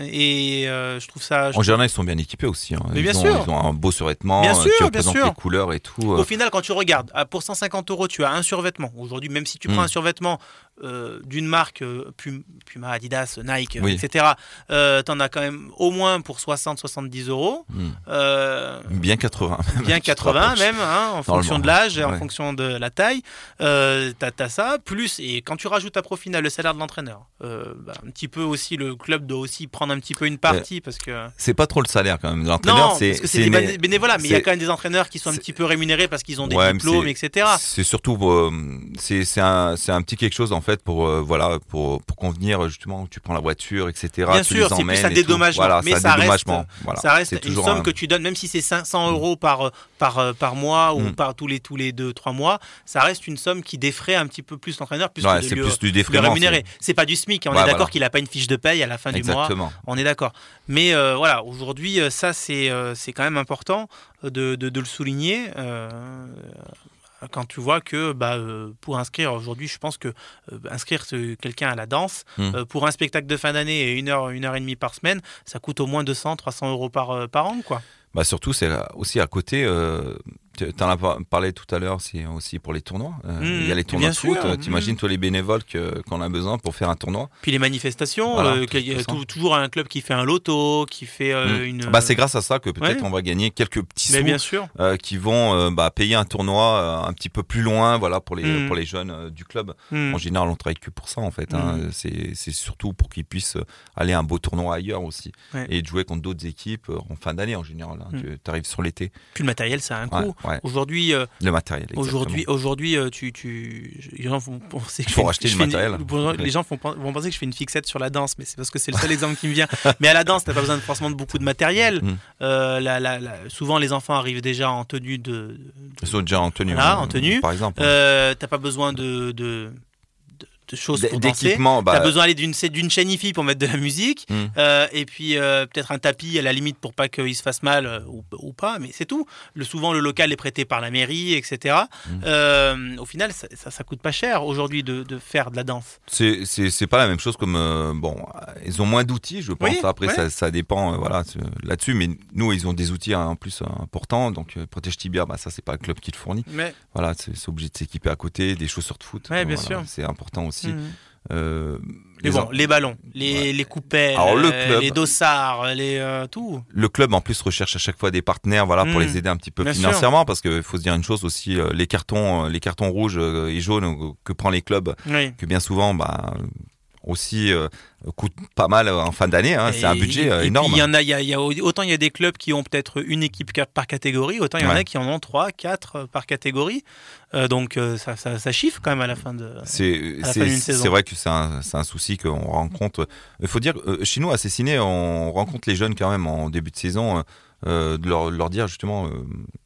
et euh, je trouve ça... je En général, ils sont bien équipés aussi. hein. Mais ils, bien ont, sûr. ils ont un beau survêtement Bien euh, sûr, qui bien représente sûr. les couleurs et tout. Au euh. final, quand tu regardes, ah, pour cent cinquante euros, tu as un survêtement. Aujourd'hui, même si tu prends Mm. un survêtement euh, d'une marque, euh, Pum- Puma, Adidas, Nike, Oui. et cetera, euh, tu en as quand même au moins pour soixante à soixante-dix euros. Mm. Euh, Bien quatre-vingts. bien Tu te quatre-vingts rapproches. même, hein, en fonction de l'âge et en Ouais. fonction de la taille. Euh, t'as, t'as ça, plus, et quand tu rajoutes à profit le salaire de l'entraîneur, euh, bah, un petit peu aussi, le club doit aussi prendre un petit peu une partie parce que... C'est pas trop le salaire quand même de l'entraîneur. Non, c'est, parce que c'est, c'est des né- béné- bénévolats, mais il y a c'est- quand même des entraîneurs qui sont un c'est- petit peu rémunérés parce qu'ils ont des Ouais, mais diplômes, c'est- et cetera. C'est surtout euh, c'est, c'est, un, c'est un petit quelque chose en fait pour euh, voilà pour, pour convenir justement où tu prends la voiture, et cetera. Bien tu sûr, les c'est plus emmènes un et tout. dédommagement, Voilà, mais c'est un ça reste- dédommagement. Voilà. Ça reste C'est une toujours somme un- que tu donnes, même si c'est cinq cents euros par, par, par mois ou Mm. par tous les, tous les deux trois mois, ça reste une somme qui défraie un petit peu plus l'entraîneur, plus Ouais, que de c'est lui- plus du le défraiement. rémunérer. C'est pas du SMIC, on Ouais, est d'accord voilà. qu'il n'a pas une fiche de paye à la fin c'est- du mois. Exactement. On est d'accord. Mais euh, voilà, aujourd'hui, euh, ça, c'est, euh, c'est quand même important euh, de, de, de le souligner. euh, quand tu vois que bah, euh, pour inscrire, aujourd'hui, je pense que euh, inscrire ce- quelqu'un à la danse, Mm. euh, pour un spectacle de fin d'année et une heure, une heure et demie par semaine, ça coûte au moins deux cents, trois cents euros par, euh, par an, quoi. Bah surtout, c'est aussi à côté. Euh, tu en as par- parlé tout à l'heure, c'est aussi pour les tournois. Euh, Mmh, il y a les tournois bien de foot. sûr, euh, T'imagines, mmh. toi, les bénévoles que, qu'on a besoin pour faire un tournoi. Puis les manifestations, Voilà, euh, tout- qu'il y a tout ça. tou- toujours un club qui fait un loto, qui fait euh, Mmh. une... Bah, c'est grâce à ça que peut-être Ouais. on va gagner quelques petits Mais sous bien sûr. euh, qui vont euh, bah, payer un tournoi euh, un petit peu plus loin, voilà, pour les Mm. pour les jeunes euh, du club. Mmh. En général, on travaille que pour ça en fait. hein. Mm. C'est c'est surtout pour qu'ils puissent aller à un beau tournoi ailleurs aussi Ouais. et de jouer contre d'autres équipes euh, en fin d'année en général. hein. Mm. Tu arrives sur l'été. Puis le matériel, ça a un Ouais, coût. ouais. Aujourd'hui, euh, Le matériel. exactement. Aujourd'hui, aujourd'hui, euh, tu, tu, je- les gens vont penser que je Faut fais une- racheter je du fais une- matériel. pour- les gens vont, vont penser que je fais une fixette sur la danse, mais c'est parce que c'est le seul exemple qui me vient. Mais à la danse, t'as pas besoin de, forcément de beaucoup de matériel. Mm. Euh, la- la- la- souvent, les enfants arrivent déjà en tenue de. de- Ils sont déjà en tenue. Voilà, hein, en tenue. Par exemple. euh, t'as pas besoin de, de, de, de choses D- pour danser. D'équipement. Bah, T'as besoin d'aller d'une, c'est d'une chaîne hi-fi pour mettre de la musique, Mm. euh, et puis euh, peut-être un tapis à la limite pour pas qu'il se fasse mal euh, ou, ou pas, mais c'est tout. Le, souvent le local est prêté par la mairie, et cetera. Mm. Euh, au final, ça, ça, ça coûte pas cher aujourd'hui de, de faire de la danse. C'est, c'est, c'est pas la même chose comme euh, bon, euh, ils ont moins d'outils, je pense. Oui, Après, ouais. ça, ça dépend, euh, voilà, c'est- là-dessus. Mais nous, ils ont des outils hein, en plus euh, importants. Donc, euh, Protège Tibia, bah ça, c'est pas le club qui le fournit. Mais Voilà, c'est, c'est obligé de s'équiper à côté, des chaussures de foot. Ouais, euh, bien voilà, sûr. C'est important aussi. Mhm. Euh, Mais les bon, en- les ballons, les, Ouais. les coupelles, Alors, le euh, club- les dossards, les euh, tout. Le club en plus recherche à chaque fois des partenaires, voilà, pour Mm. les aider un petit peu Bien financièrement, parce qu'il faut se dire une chose aussi, euh, les cartons, euh, les cartons rouges euh, et jaunes euh, que prend les clubs, Oui. que bien souvent, bah, euh, aussi euh, coûtent pas mal euh, en fin d'année. hein, c'est un Et- budget euh, et énorme. puis, il y en a, il y a, il y a autant il y a des clubs qui ont peut-être une équipe ca- par catégorie, autant il y en a Ouais. qui en ont trois, quatre euh, par catégorie. Euh, donc euh, ça, ça, ça chiffre quand même à la fin de. C'est, la c'est, fin d'une saison. c'est vrai que c'est un, c'est un souci qu'on rencontre. Il faut dire, euh, chez nous, à Cessiné, on rencontre les jeunes quand même en début de saison, euh, de leur, leur dire justement, euh,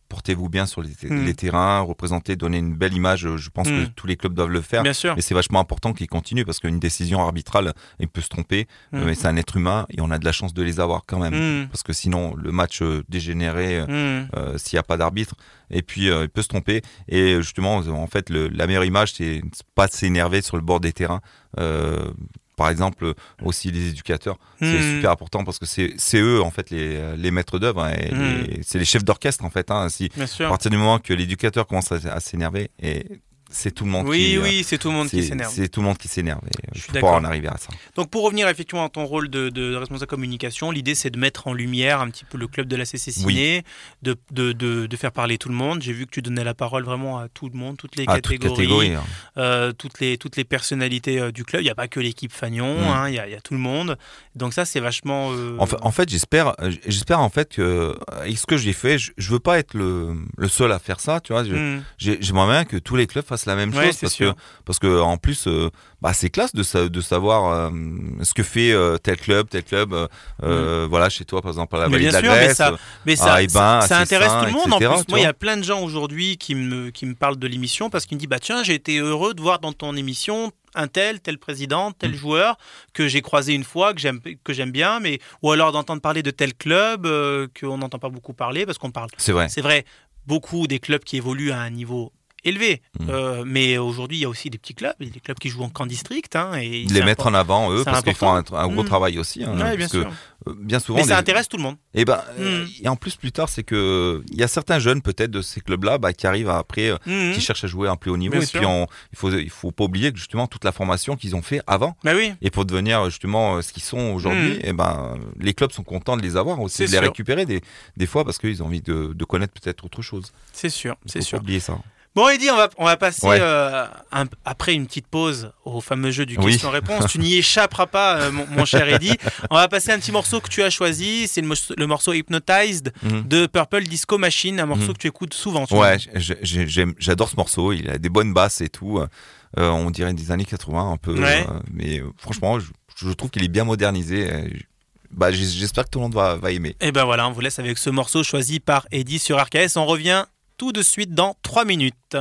portez-vous bien sur les, t- Mm. les terrains, représentez, donnez une belle image. Je pense Mm. que tous les clubs doivent le faire. Bien sûr. Mais c'est vachement important qu'ils continuent parce qu'une décision arbitrale, il peut se tromper, Mm. euh, mais c'est un être humain et on a de la chance de les avoir quand même. Mm. Parce que sinon, le match euh, dégénérait euh, Mm. euh, s'il n'y a pas d'arbitre. Et puis, euh, il peut se tromper. Et justement, en fait, le, la meilleure image, c'est pas de s'énerver sur le bord des terrains. Euh, par exemple, aussi les éducateurs. C'est Mm. super important parce que c'est, c'est eux, en fait, les, les maîtres d'œuvre. Hein, et Mm. les- c'est les chefs d'orchestre, en fait. Hein, si, Bien à sûr. partir du moment que l'éducateur commence à, à s'énerver, et c'est tout le monde Oui, qui... euh, oui, c'est tout le monde c'est, qui s'énerve. c'est tout le monde qui s'énerve. Et Je il suis faut d'accord. pas en arriver à ça. Donc pour revenir effectivement à ton rôle de, de responsable communication, l'idée c'est de mettre en lumière un petit peu le club de la C C Ciné, de, de, de, de faire parler tout le monde. J'ai vu que tu donnais la parole vraiment à tout le monde, toutes les À toute catégories, catégorie. hein. euh, toutes, les, toutes les personnalités euh, du club. Il n'y a pas que l'équipe Fagnon, Mm. hein, il y, a, il y a tout le monde. Donc ça c'est vachement... euh, En fait, en fait, j'espère, euh, j'espère en fait que avec ce que j'ai fait, je, je veux pas être le, le seul à faire ça, tu vois. Je- mm, j'ai- J'aimerais bien que tous les clubs fassent la même Ouais, chose c'est parce sûr. que parce que en plus, euh, bah, c'est classe de sa- de savoir euh, ce que fait euh, tel club, tel club. euh, euh, Voilà, chez toi par exemple à la Mais Vallée bien de la sûr, mais Grèce. ça- euh, Mais ça, Ah, eh ben, ça, ça à intéresse Cessin, tout le monde. En et cetera, plus, tu moi, il y vois. a plein de gens aujourd'hui qui me, qui me parlent de l'émission parce qu'ils me disent bah, tiens, j'ai été heureux de voir dans ton émission un tel, tel président, tel Mm. joueur que j'ai croisé une fois, que j'aime, que j'aime bien, mais, ou alors d'entendre parler de tel club euh, qu'on n'entend pas beaucoup parler parce qu'on parle. C'est vrai. C'est vrai, beaucoup des clubs qui évoluent à un niveau élevé. Mm. Euh, mais aujourd'hui, il y a aussi des petits clubs, il y a des clubs qui jouent en camp district. Hein, et De c'est les mettre en avant eux c'est parce qu'ils font un, un gros Mm. travail aussi. Hein, Ouais, bien parce que sûr. euh, bien souvent. Mais ça des- intéresse tout le monde. Et ben Mm. euh, et en plus plus tard, c'est que il y a certains jeunes peut-être de ces clubs-là bah, qui arrivent après. euh, Mhm. qui cherchent à jouer à un plus haut niveau. Bien et sûr. puis, on, il faut il faut pas oublier que justement toute la formation qu'ils ont fait avant Bah oui. et pour devenir justement euh, ce qu'ils sont aujourd'hui, Mhm. et ben les clubs sont contents de les avoir aussi, C'est de les sûr. récupérer des, des fois parce qu'ils ont envie de, de connaître peut-être autre chose. C'est sûr, Il c'est faut sûr. pas oublier ça. Bon, Eddy, on va, on va passer Ouais. euh, un- après une petite pause au fameux jeu du Oui. question-réponse. Tu n'y échapperas pas, euh, mon, mon cher Eddy. On va passer à un petit morceau que tu as choisi. C'est le, morceau- le morceau Hypnotized Mhm. de Purple Disco Machine, un morceau Mhm. que tu écoutes souvent. tu Ouais, vois. j'ai- j'ai- j'aime- j'adore ce morceau. Il a des bonnes basses et tout. Euh, on dirait des années quatre-vingts un peu. Ouais. euh, mais euh, franchement, je, je trouve qu'il est bien modernisé. euh, Bah, j'- j'espère que tout le monde va, va aimer. Et ben voilà, on vous laisse avec ce morceau choisi par Eddy sur R K S. On revient tout de suite dans trois minutes.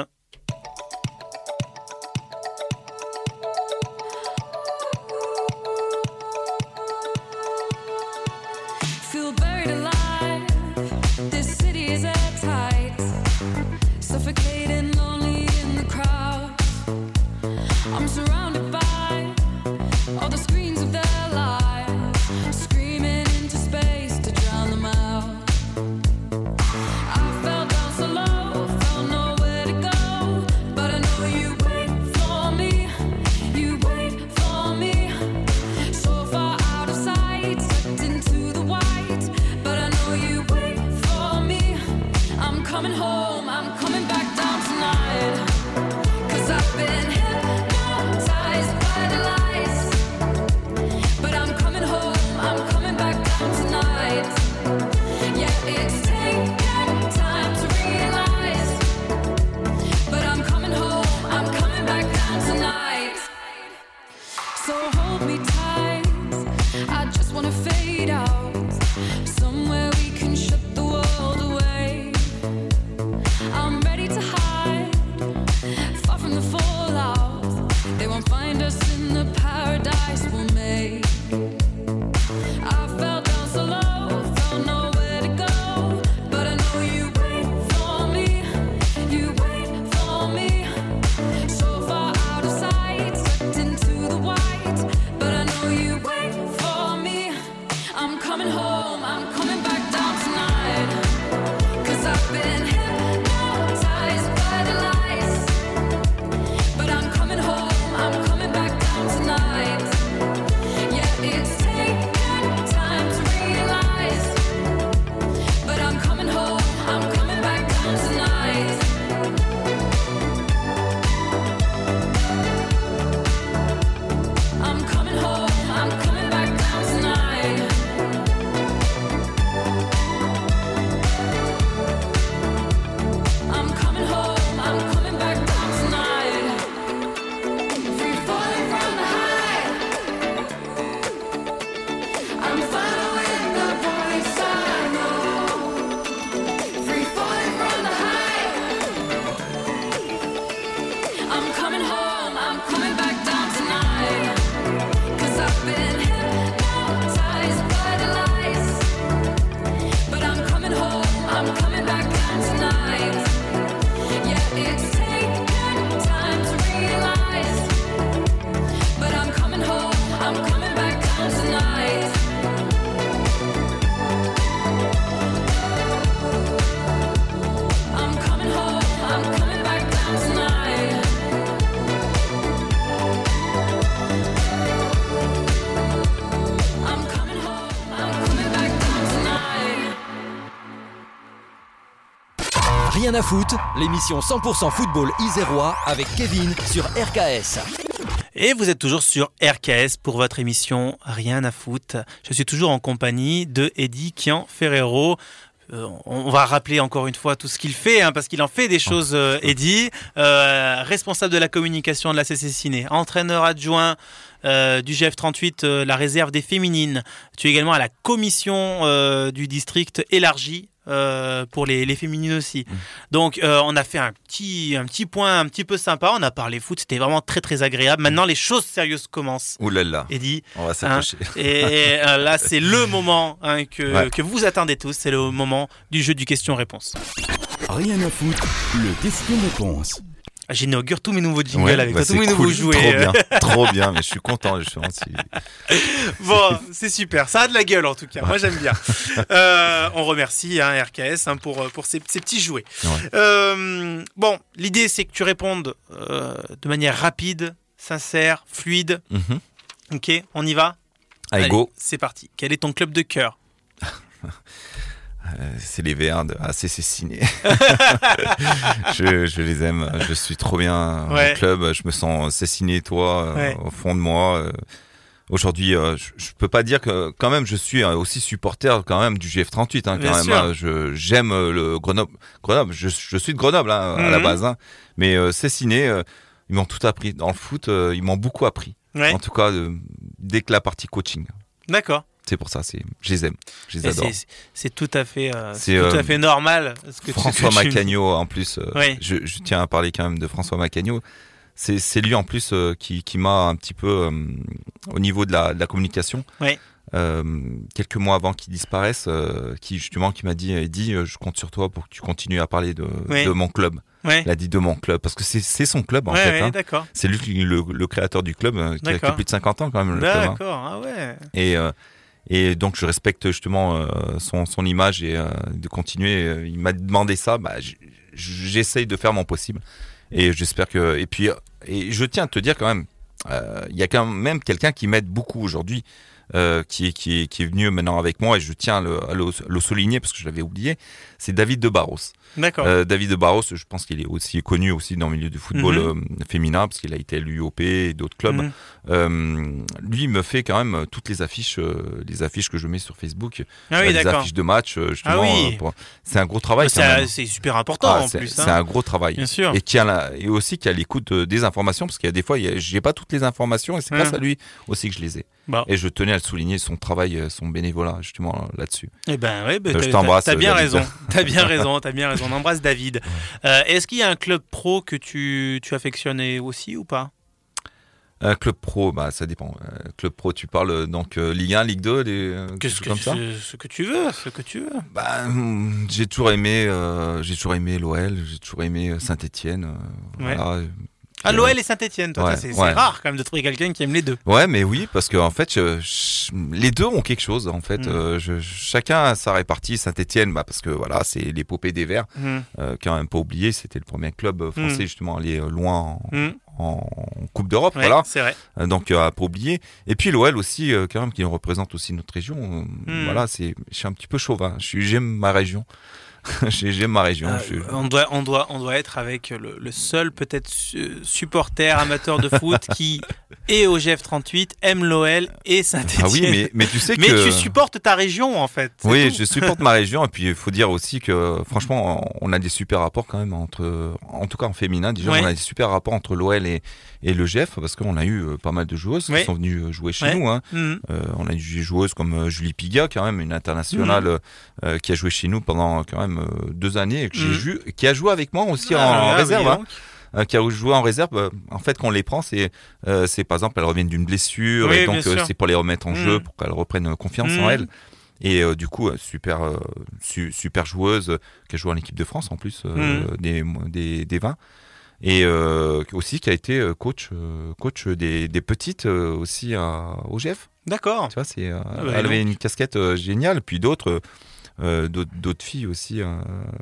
Feel buried alive. This city is airtight. Suffocating, lonely in the crowd. I'm surrounded by all the screens of their lives, screaming into space to drown them out. I fell down so low, found nowhere to go, but I know you wait for me. You wait for me. So far out of sight, sucked into the white, but I know you wait for me. I'm coming home, I'm coming back down tonight, 'cause I've been hypnotized by the lights, but I'm coming home, I'm coming back down tonight. Yeah, it's taken time to realize, but I'm coming home, I'm coming back down tonight. So hold me tight, I just wanna fade out, somewhere we can shut the world away. I'm ready to hide, far from the fallout. They won't find us in the paradise we'll make. I fell down so low, found nowhere to go, but I back down tonight. Yeah, it's taken time to realize, but I'm coming home, I'm coming back down tonight. I'm coming home, I'm coming back down tonight. I'm coming home, I'm coming back down tonight. Rien à foutre, l'émission cent pour cent football isérois avec Kevin sur R K S. Et vous êtes toujours sur R K S pour votre émission Rien à foutre. Je suis toujours en compagnie de Eddy Kian Ferrero. Euh, on va rappeler encore une fois tout ce qu'il fait, hein, parce qu'il en fait des choses, euh, Eddy. Euh, responsable de la communication de la C C Ciné, entraîneur adjoint euh, du G F trente-huit, euh, la réserve des féminines. Tu es également à la commission euh, du district élargi. Euh, pour les, les féminines aussi. Mmh. Donc euh, on a fait un petit, un petit point un petit peu sympa, on a parlé foot, c'était vraiment très très agréable. Maintenant les choses sérieuses commencent. Ouh là là, Eddy, on va s'attacher. Hein, et euh, là c'est le moment hein, que, ouais. que vous attendez tous, c'est le moment du jeu du question-réponse. Rien à foutre, le question-réponse. J'inaugure tous mes nouveaux jingles ouais, avec bah toi, tous mes nouveaux cool, jouets. Trop bien, trop bien, mais je suis content justement. Si... Bon, c'est super, ça a de la gueule en tout cas, moi j'aime bien. Euh, on remercie hein, R K S hein, pour, pour ces, ces petits jouets. Ouais. Euh, bon, l'idée c'est que tu répondes euh, de manière rapide, sincère, fluide. Mm-hmm. Ok, on y va ? Allez, go. C'est parti. Quel est ton club de cœur ? Euh, c'est les Verts de A C C Ciné. je, je les aime, je suis trop bien ouais. au club, je me sens Ciné toi euh, ouais. au fond de moi. Euh, aujourd'hui, euh, je, je peux pas dire que quand même je suis aussi supporter quand même du G F trente-huit. Hein, quand même, hein, je, j'aime le Grenoble. Grenoble, je, je suis de Grenoble hein, mm-hmm. à la base, hein, mais euh, Ciné, euh, ils m'ont tout appris dans le foot. Euh, ils m'ont beaucoup appris. Ouais. En tout cas, euh, dès que la partie coaching. D'accord. C'est pour ça, c'est, je les aime, je les adore. C'est, c'est tout à fait, euh, c'est, c'est tout euh, à fait normal. Ce que François tu, Macagno, en plus, euh, oui. je, je tiens à parler quand même de François Macagno. C'est, c'est lui en plus euh, qui, qui m'a un petit peu, euh, au niveau de la, de la communication, oui. euh, quelques mois avant qu'il disparaisse, euh, qui justement qui m'a dit, Eddy, je compte sur toi pour que tu continues à parler de, oui. de mon club. Ouais. Il a dit de mon club, parce que c'est, c'est son club en ouais, fait. Ouais, hein. d'accord. C'est lui le, le créateur du club, euh, qui, a, qui a plus de cinquante ans quand même. Le d'accord, club, hein. ah ouais. Et euh, Et donc je respecte justement euh, son, son image et euh, de continuer. Euh, il m'a demandé ça, bah, j- j'essaye de faire mon possible. Et j'espère que. Et puis, et je tiens à te dire quand même, il euh, y a quand même quelqu'un qui m'aide beaucoup aujourd'hui, euh, qui, qui, est, qui est venu maintenant avec moi, et je tiens à le, à le, à le souligner parce que je l'avais oublié. C'est David de Barros. D'accord. Euh, David de Barros, je pense qu'il est aussi connu aussi dans le milieu du football mm-hmm. euh, féminin parce qu'il a été à l'U O P et d'autres clubs. Mm-hmm. Euh, lui, il me fait quand même toutes les affiches, euh, les affiches que je mets sur Facebook, ah oui, euh, d'accord. les affiches de match. Euh, justement, ah oui. euh, pour... c'est un gros travail. C'est, quand un, même. c'est super important ah, en c'est, plus. C'est hein. un gros travail. Bien sûr. Et qui a la, et aussi qui a l'écoute des informations parce qu'il y a des fois, il y a, j'ai pas toutes les informations et c'est mmh. grâce à lui aussi que je les ai. Bon. Et je tenais à le souligner, son travail, son bénévolat justement là-dessus. Eh ben ouais, bah, euh, je t'embrasse. T'as bien David. raison. T'as bien raison. T'as bien raison. On embrasse David. Euh, est-ce qu'il y a un club pro que tu tu affectionnes aussi ou pas? Un club pro, bah ça dépend. Euh, club pro, tu parles donc euh, Ligue un, Ligue deux, des euh, Qu'est-ce que comme tu, ça. Ce que tu veux, ce que tu veux. Bah, j'ai toujours aimé, euh, j'ai toujours aimé l'O L, j'ai toujours aimé Saint-Étienne. Euh, ouais. Voilà. Ah, l'O L et Saint-Étienne, toi, ouais, c'est, ouais. c'est rare quand même de trouver quelqu'un qui aime les deux. Ouais, mais oui, parce que en fait, je, je, les deux ont quelque chose. En fait, mmh. euh, je, chacun a sa répartie. Saint-Étienne, bah parce que voilà, c'est l'épopée des Verts. Mmh. Euh, quand même pas oublié, c'était le premier club français mmh. justement à aller loin en, mmh. en Coupe d'Europe. Ouais, voilà, c'est vrai. Euh, donc euh, à pas oublier. Et puis l'O L aussi, euh, quand même, qui représente aussi notre région. Mmh. Voilà, c'est, je suis un petit peu chauvin. Je suis, j'aime ma région. J'aime ma région. Euh, je... on, doit, on, doit, on doit être avec le, le seul peut-être su, supporter amateur de foot qui est au G F trente-huit, aime l'O L et Saint-Étienne. Ah oui, mais, mais tu sais que... Mais tu supportes ta région en fait. Oui, tout. Je supporte ma région et puis il faut dire aussi que franchement, on a des super rapports quand même entre... En tout cas en féminin, déjà, ouais. on a des super rapports entre l'O L et, et le G F parce qu'on a eu pas mal de joueuses ouais. qui sont venues jouer chez ouais. nous. Hein. Mmh. Euh, on a eu des joueuses comme Julie Piga, quand même, une internationale mmh. euh, qui a joué chez nous pendant quand même deux années. Que j'ai mmh. vu, qui a joué avec moi aussi ah, en, en réserve, hein, euh, qui a joué en réserve. Euh, en fait, quand on les prend, c'est, euh, c'est par exemple, elles reviennent d'une blessure oui, et donc euh, c'est pour les remettre en mmh. jeu, pour qu'elles reprennent confiance mmh. en elles. Et euh, du coup, super, euh, su- super joueuse euh, qui a joué en équipe de France en plus euh, Mhm. des, des, des vingt. Et euh, aussi qui a été euh, coach, euh, coach des, des petites euh, aussi à- au G F. D'accord. Tu vois, c'est, euh, Ah bah, elle non. avait une casquette euh, géniale. Puis d'autres, euh, d'autres, d'autres filles aussi euh,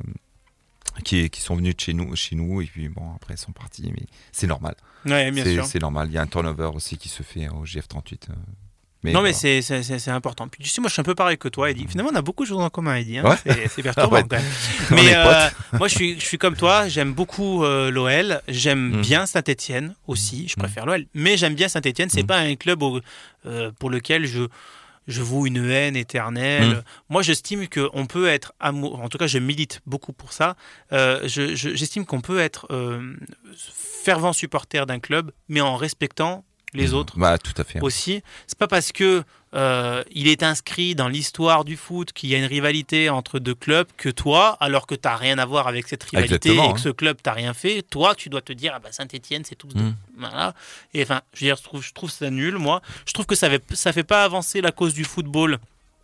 qui, qui sont venues de chez nous, chez nous. Et puis bon, après elles sont parties. Mais c'est normal. Ouais, bien c'est, sûr. c'est normal. Il y a un turnover aussi qui se fait au G F trente-huit. euh. Mais non, mais voilà. c'est, c'est, c'est, c'est important. Puis tu sais, moi, je suis un peu pareil que toi, Eddie. Finalement, on a beaucoup de choses en commun, Eddie. Hein. Ouais. C'est, c'est perturbant, Ouais. quand même. On Mais est euh, moi, je suis, je suis comme toi. J'aime beaucoup euh, l'O L. J'aime Mm. bien Saint-Etienne aussi. Je Mm. préfère l'O L. Mais j'aime bien Saint-Etienne. C'est Mm. pas un club au- euh, pour lequel je, je voue une haine éternelle. Mm. Moi, j'estime qu'on peut être amoureux. En tout cas, je milite beaucoup pour ça. Euh, je, je- j'estime qu'on peut être euh, fervent supporter d'un club, mais en respectant les autres Bah, tout à fait. aussi. C'est pas parce que euh, il est inscrit dans l'histoire du foot qu'il y a une rivalité entre deux clubs que toi, alors que t'as rien à voir avec cette rivalité Exactement, et que hein. ce club t'as rien fait, toi tu dois te dire ah bah Saint-Étienne c'est tous deux. Mm. Voilà. Et enfin, je veux dire, je trouve, je trouve ça nul moi. Je trouve que ça fait, ça fait pas avancer la cause du football.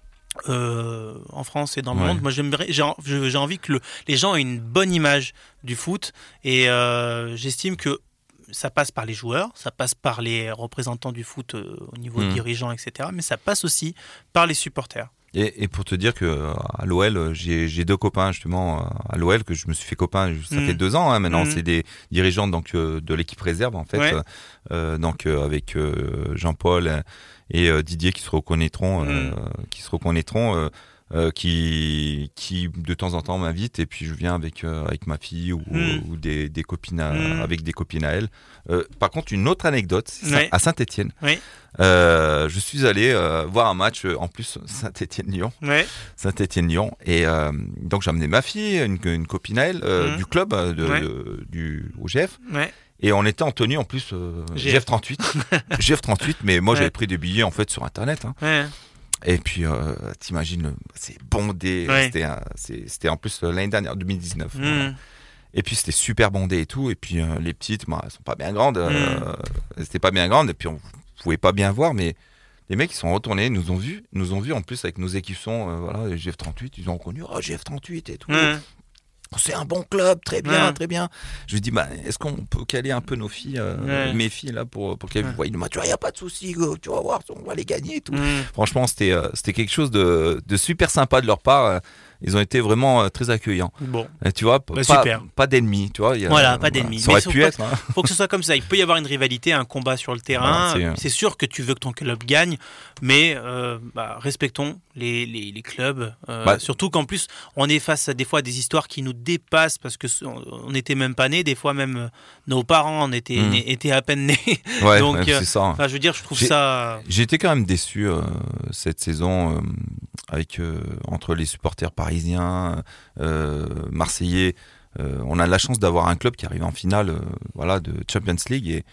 euh, en France et dans le Ouais. monde, moi j'aimerais, j'ai, en- je- j'ai envie que le, les gens aient une bonne image du foot et euh, j'estime que ça passe par les joueurs, ça passe par les représentants du foot euh, au niveau Mm. dirigeant, et cetera. Mais ça passe aussi par les supporters. Et, et pour te dire que euh, à l'O L, euh, j'ai, j'ai deux copains justement euh, à l'O L que je me suis fait copain. Ça Mhm. fait deux ans hein, maintenant. Mhm. C'est des dirigeants donc euh, de l'équipe réserve en fait. Ouais. Euh, euh, donc euh, avec euh, Jean-Paul euh, et euh, Didier qui se reconnaîtront, euh, Mhm. qui se reconnaîtront. euh, euh, qui, qui de temps en temps m'invite et puis je viens avec, euh, avec ma fille ou, Mm. ou des, des copines à- Mm. avec des copines à elle. Euh, par contre, une autre anecdote, c'est ça, Ouais. à Saint-Étienne. Oui. Euh, je suis allé euh, voir un match euh, en plus Saint-Étienne-Lyon. Ouais. Saint-Étienne-Lyon. Et euh, donc j'ai amené ma fille, une, une copine à elle, euh, Mhm. du club euh, de, Ouais. de- du, au G F. Ouais. Et on était en tenue en plus euh, G F. G F trente-huit. G F trente-huit, mais moi Ouais. j'avais pris des billets en fait sur internet. hein. Ouais. Et puis euh, t'imagines, le- c'est bondé. Ouais. C'était, un- c'est- c'était en plus euh, l'année dernière, deux mille dix-neuf. Voilà. Mm. Et puis c'était super bondé et tout. Et puis euh, les petites, moi, elles sont pas bien grandes. euh, Mm. Elles étaient pas bien grandes. Et puis on pouvait pas bien voir, mais les mecs ils sont retournés, nous ont vus, nous ont vus en plus avec nos équipons, euh, voilà, G F trente-huit. Ils ont reconnu, oh G F trente-huit et tout. Mm. C'est un bon club, très bien, Ouais. très bien. Je lui dis, bah, est-ce qu'on peut caler un peu nos filles, euh, Ouais. mes filles là, pour, pour qu'elles Ouais. voient. Il m'a dit, il n'y a pas de souci, go, tu vas voir, on va les gagner et tout. Mm. Franchement, c'était, euh, c'était quelque chose de, de super sympa de leur part. euh, Ils ont été vraiment euh, très accueillants. Bon, Et tu vois, p- Bah, pas, super. pas d'ennemis, tu vois. il y a- Voilà, pas d'ennemis. Ça aurait Mais faut pu pas- être. hein. faut que ce soit comme ça. Il peut y avoir une rivalité, un combat sur le terrain. Voilà, c'est, euh, c'est... sûr que tu veux que ton club gagne, mais euh, bah, respectons les, les, les clubs. euh, Bah, surtout qu'en plus, on est face à des fois à des histoires qui nous dépassent parce que on n'était même pas nés. Des fois, même euh, nos parents en étaient, Mm. nés- étaient à peine nés. Ouais, Donc, ouais, euh, c'est ça. Enfin, je veux dire, je trouve J'ai- ça. J'ai été quand même déçu euh, cette saison euh, avec euh, entre les supporters parisiens, euh, marseillais. Euh, on a la chance d'avoir un club qui arrive en finale, euh, voilà, de Champions League et,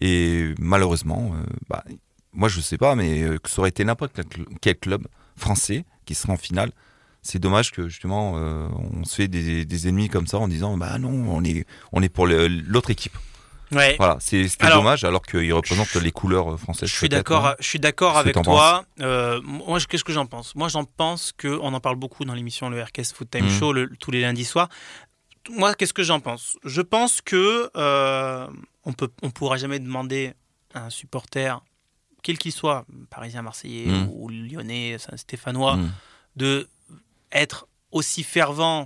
et malheureusement, euh, bah, moi je sais pas, mais euh, que ça aurait été n'importe quel, cl- quel club français qui serait en finale. C'est dommage que justement euh, on se fait des, des ennemis comme ça en disant bah non, on est on est pour le- l'autre équipe. Ouais. Voilà, c'est, c'était Alors, dommage alors qu'ils représentent les couleurs françaises. Je suis peut-être, d'accord, hein. je suis d'accord Qu'est-ce que avec t'en toi. Euh, moi, je- qu'est-ce que j'en pense Moi, j'en pense que on en parle beaucoup dans l'émission le R K S Foot Time Mhm. Show le- tous les lundis soirs. Moi, qu'est-ce que j'en pense Je pense que euh, on peut, on pourra jamais demander à un supporter, quel qu'il soit, parisien, marseillais Mhm. ou lyonnais, stéphanois, Mm. de être aussi fervent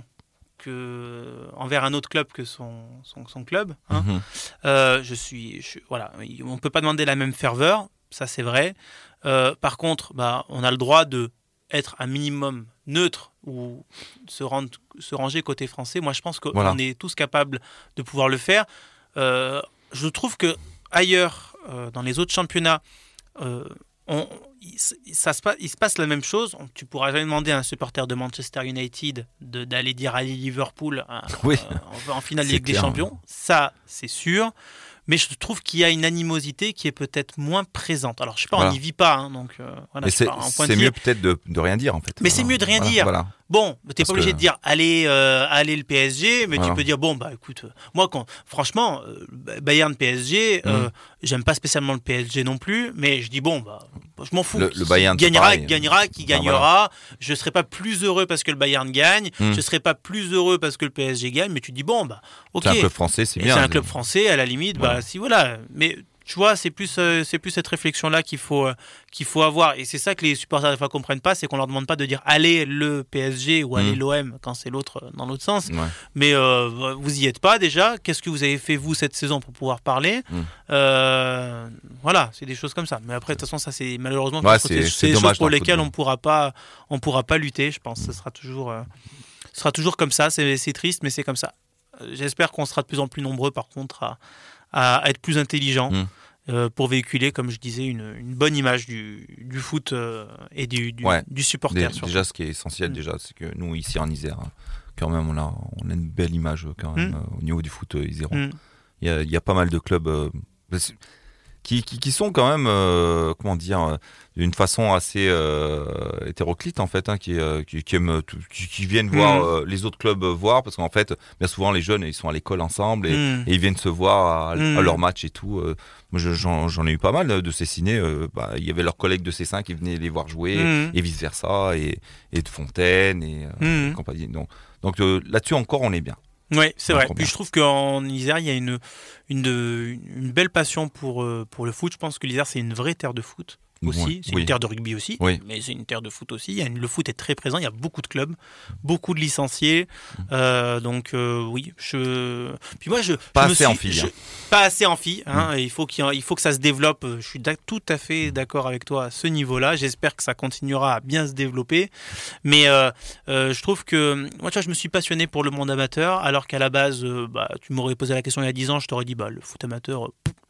que envers un autre club que son, son, son club. Hein. Mhm. Euh, je suis, je- voilà, on peut pas demander la même ferveur, ça c'est vrai. Euh, par contre, bah, on a le droit de être un minimum neutre ou se, rendre, se ranger côté français. Moi, je pense qu'on Voilà. est tous capables de pouvoir le faire. Euh, je trouve que ailleurs, euh, dans les autres championnats, euh, on, il, ça se passe, il se passe la même chose. Tu pourras jamais demander à un supporter de Manchester United de, d'aller dire allez Liverpool hein, Oui. euh, en, en finale de C'est Ligue des clair. Champions. Ça, c'est sûr. Mais je trouve qu'il y a une animosité qui est peut-être moins présente. Alors, je sais pas, Voilà. on n'y vit pas. Hein, donc, euh, voilà, Mais je sais c'est, pas, un point c'est de mieux vue. peut-être de, de rien dire en fait. Mais c'est mieux de rien Voilà, dire. Voilà. bon, t'es Parce pas obligé que- de dire allez, euh, allez le P S G, mais Voilà. tu peux dire bon bah écoute, euh, moi quand franchement euh, Bayern P S G, euh, Mm. j'aime pas spécialement le P S G non plus, mais je dis bon bah je m'en fous. Le- le Qui Bayern, c'est gagnera, pareil. qui gagnera, qui Enfin, gagnera. Je serai pas plus heureux parce que le Bayern gagne, Mm. je serai pas plus heureux parce que le P S G gagne, mais tu dis bon bah ok. C'est un club français, c'est Et bien. c'est un club français, à la limite, bah Voilà. si voilà. Mais tu vois, c'est plus, euh, c'est plus cette réflexion-là qu'il faut, euh, qu'il faut avoir. Et c'est ça que les supporters des fois comprennent pas, c'est qu'on leur demande pas de dire allez le P S G ou allez Mm. l'O M quand c'est l'autre euh, dans l'autre sens. Ouais. Mais euh, vous y êtes pas déjà. Qu'est-ce que vous avez fait vous cette saison pour pouvoir parler Mm. Euh, Voilà, c'est des choses comme ça. Mais après, de toute façon, ça c'est malheureusement, je Ouais, pense que c'est- c'est, c'est c'est des dommage choses pour dans le lesquelles football. on pourra pas, on pourra pas lutter. Je pense, que ce sera toujours, euh, ce sera toujours comme ça. C'est, c'est triste, mais c'est comme ça. Euh, J'espère qu'on sera de plus en plus nombreux, par contre, à, à être plus intelligents. Mm. euh, pour véhiculer, comme je disais, une, une bonne image du, du foot euh, et du, du, Ouais. du supporter. Dé- surtout. déjà, ce qui est essentiel, Mm. déjà, c'est que nous, ici en Isère, hein, quand même, on a, on a une belle image quand même Mm. euh, au niveau du foot euh, isérois. Mm. Il y a, il y a pas mal de clubs euh, qui, qui, qui sont quand même, euh, comment dire, euh, d'une façon assez euh, hétéroclite en fait, hein, qui, euh, qui, qui aiment tout- qui, qui viennent voir Mm. euh, les autres clubs euh, voir, parce qu'en fait, bien souvent les jeunes ils sont à l'école ensemble et, Mm. et ils viennent se voir à, Mm. à leur match et tout. euh. Moi, je- j'en, j'en ai eu pas mal de ces ciné. euh, bah, il y avait leurs collègues de C cinq qui venaient les voir jouer Mm. et vice versa, et, et de Fontaine et, euh, Mm. et compagnie. Donc, donc euh, là-dessus encore, on est bien. Oui, c'est Ouais, vrai. trop Puis bien. je trouve qu'en Isère, il y a une, une, une belle passion pour, euh, pour le foot. Je pense que l'Isère, c'est une vraie terre de foot aussi. Ouais, C'est oui. une terre de rugby aussi, Oui. mais c'est une terre de foot aussi. Il y a une- le foot est très présent. Il y a beaucoup de clubs, beaucoup de licenciés. Euh, donc euh, oui, je. Puis moi, je. Pas je me assez en suis- filles, je- hein. Pas assez en filles. Hein, et il faut qu'il y en- il faut que ça se développe. Je suis d'ac- tout à fait d'accord avec toi à ce niveau-là. J'espère que ça continuera à bien se développer. Mais euh, euh, je trouve que moi, tu vois, je me suis passionné pour le monde amateur, alors qu'à la base, euh, bah, tu m'aurais posé la question il y a dix ans, je t'aurais dit bah, le foot amateur. euh,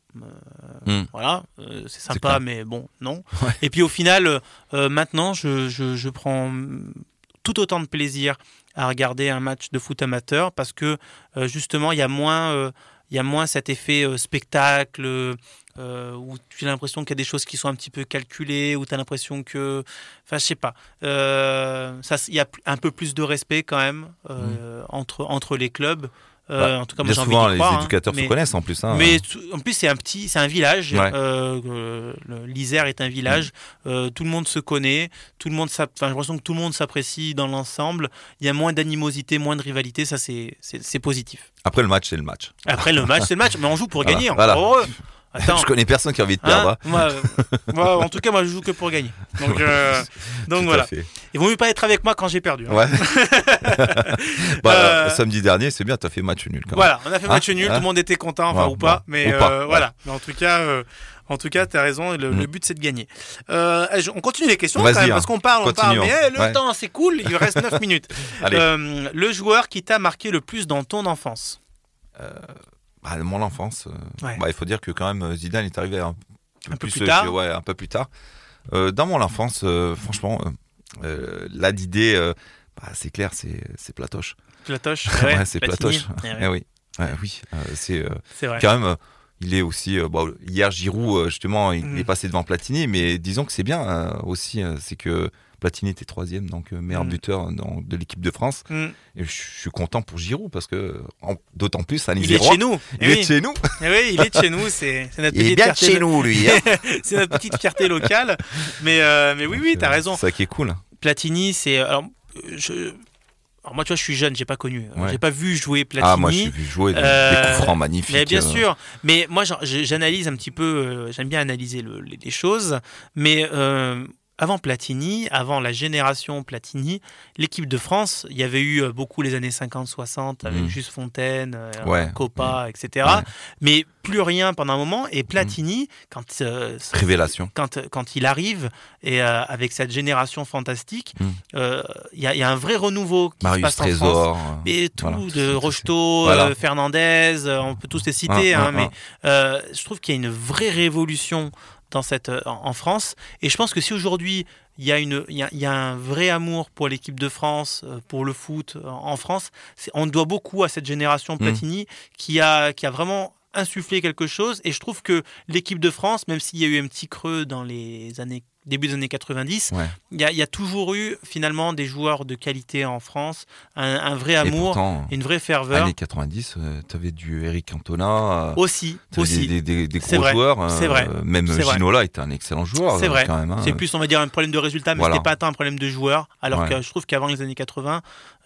Mm. Voilà, euh, c'est C'est sympa, clair. mais bon, non. Ouais. Et puis au final, euh, euh, maintenant, je, je, je prends mm, tout autant de plaisir à regarder un match de foot amateur parce que euh, justement, il y a moins, euh, il y a moins cet effet euh, spectacle euh, où tu as l'impression qu'il y a des choses qui sont un petit peu calculées, où tu as l'impression que, enfin, je sais pas, euh, ça, il y a un peu plus de respect quand même euh, entre entre les clubs. Euh, Bah, en tout cas, moi bien j'ai envie souvent, d'y les croire, hein. éducateurs Mais- se connaissent en plus. Hein. mais tout- en plus, c'est un petit, c'est un village. Ouais. Euh, euh, le- L'Isère est un village. Euh, tout le monde se connaît. Tout le monde, s'app- enfin, j'ai l'impression que tout le monde s'apprécie dans l'ensemble. Il y a moins d'animosité, moins de rivalité. Ça, c'est, c'est, c'est positif. Après le match, c'est le match. Après le match, c'est le match. Mais on joue pour Voilà, gagner. On voilà. est heureux. Attends. Je connais personne qui a envie de Hein perdre. hein. moi, euh, moi, en tout cas, moi, je joue que pour gagner. Donc, euh, donc Tout à voilà. fait. Il vaut mieux pas être avec moi quand j'ai perdu. hein. Ouais. bah, Euh, Samedi dernier, c'est bien, t'as fait match nul quand même. Voilà, on a fait match Hein nul, Hein tout le monde était content, enfin Ouais, ou pas, bon, mais ou pas, euh, ouais. voilà. Mais en tout cas, euh, en tout cas, t'as raison. Le, Mm. le but c'est de gagner. Euh, je- on continue les questions Vas-y, quand même, hein. parce qu'on parle, on parle, Continuons. mais eh, le Ouais. temps c'est cool. Il reste neuf minutes. Allez. Euh, le joueur qui t'a marqué le plus dans ton enfance. Bah, mon enfance, euh, Ouais. bah, il faut dire que quand même Zidane est arrivé un peu, Un peu plus euh, tard. que- ouais, un peu plus tard. Euh, dans mon enfance, euh, franchement, euh, euh, là d'idée, euh, bah, c'est clair, c'est c'est Platoche. Platoche. Ouais, Ouais, c'est Platini. Platoche. Eh ouais, Eh oui, Ouais, oui, euh, c'est euh, C'est vrai. quand même. euh, il est aussi. euh, bon, hier, Giroud, euh, justement, il Mm. est passé devant Platini, mais disons que c'est bien euh, aussi, euh, c'est que Platini était troisième, donc euh, meilleur Mm. buteur dans- de l'équipe de France. Mm. Et je suis content pour Giroud parce que, en- d'autant plus, à Il est de Isérois, chez nous. il Eh est oui. de chez nous. Eh oui, il est de chez nous. C'est c'est notre Il est petite bien de fierté. chez nous, lui. hein. C'est notre petite fierté locale. Mais euh, mais oui, oui, Donc, t'as euh, raison. C'est ça qui est cool. Platini, c'est alors, euh, je... alors moi, tu vois, je suis jeune, j'ai pas connu, Ouais. j'ai pas vu jouer Platini. Ah, moi, j'ai vu jouer des, Euh, des coups francs magnifiques. Mais bien euh, sûr, mais moi j'en- j'ai- j'analyse un petit peu, euh, j'aime bien analyser le- les, les choses, mais euh, avant Platini, avant la génération Platini, l'équipe de France, il y avait eu euh, beaucoup les années cinquante soixante avec Mhm. Juste Fontaine, euh, Ouais. Coppa, et cetera. Ouais. Mais plus rien pendant un moment, et Platini, quand, euh, Révélation. quand, quand il arrive, et euh, avec cette génération fantastique, Mhm. euh, il y, a- il y a un vrai renouveau qui se Marius passe en France. Trésor. euh, Et tout, voilà, de tout ça, Rocheteau, Voilà. euh, Fernandez, euh, on peut tous les citer, Ah, hein, ah, mais euh, je trouve qu'il y a une vraie révolution dans cette, euh, en en France. Et je pense que si aujourd'hui, il y, a une, il, y a, il y a un vrai amour pour l'équipe de France, euh, pour le foot euh, en France, c'est- on doit beaucoup à cette génération Platini qui, a, qui a vraiment insufflé quelque chose. Et je trouve que l'équipe de France, même s'il y a eu un petit creux dans les années début des années quatre-vingt-dix, Ouais. il y, a- il y a toujours eu finalement des joueurs de qualité en France, un, un vrai Et amour, pourtant, une vraie ferveur. années quatre-vingt-dix, euh, t'avais du Eric Cantona, euh, Aussi, t'avais aussi. des, des, des C'est gros vrai, joueurs. euh, c'est vrai, Même c'est vrai. Ginola était un excellent joueur. C'est euh, vrai. Quand même, hein. C'est plus, on va dire, un problème de résultat, mais Voilà. c'était pas tant un problème de joueurs. Alors Ouais. que je trouve qu'avant les années quatre-vingts,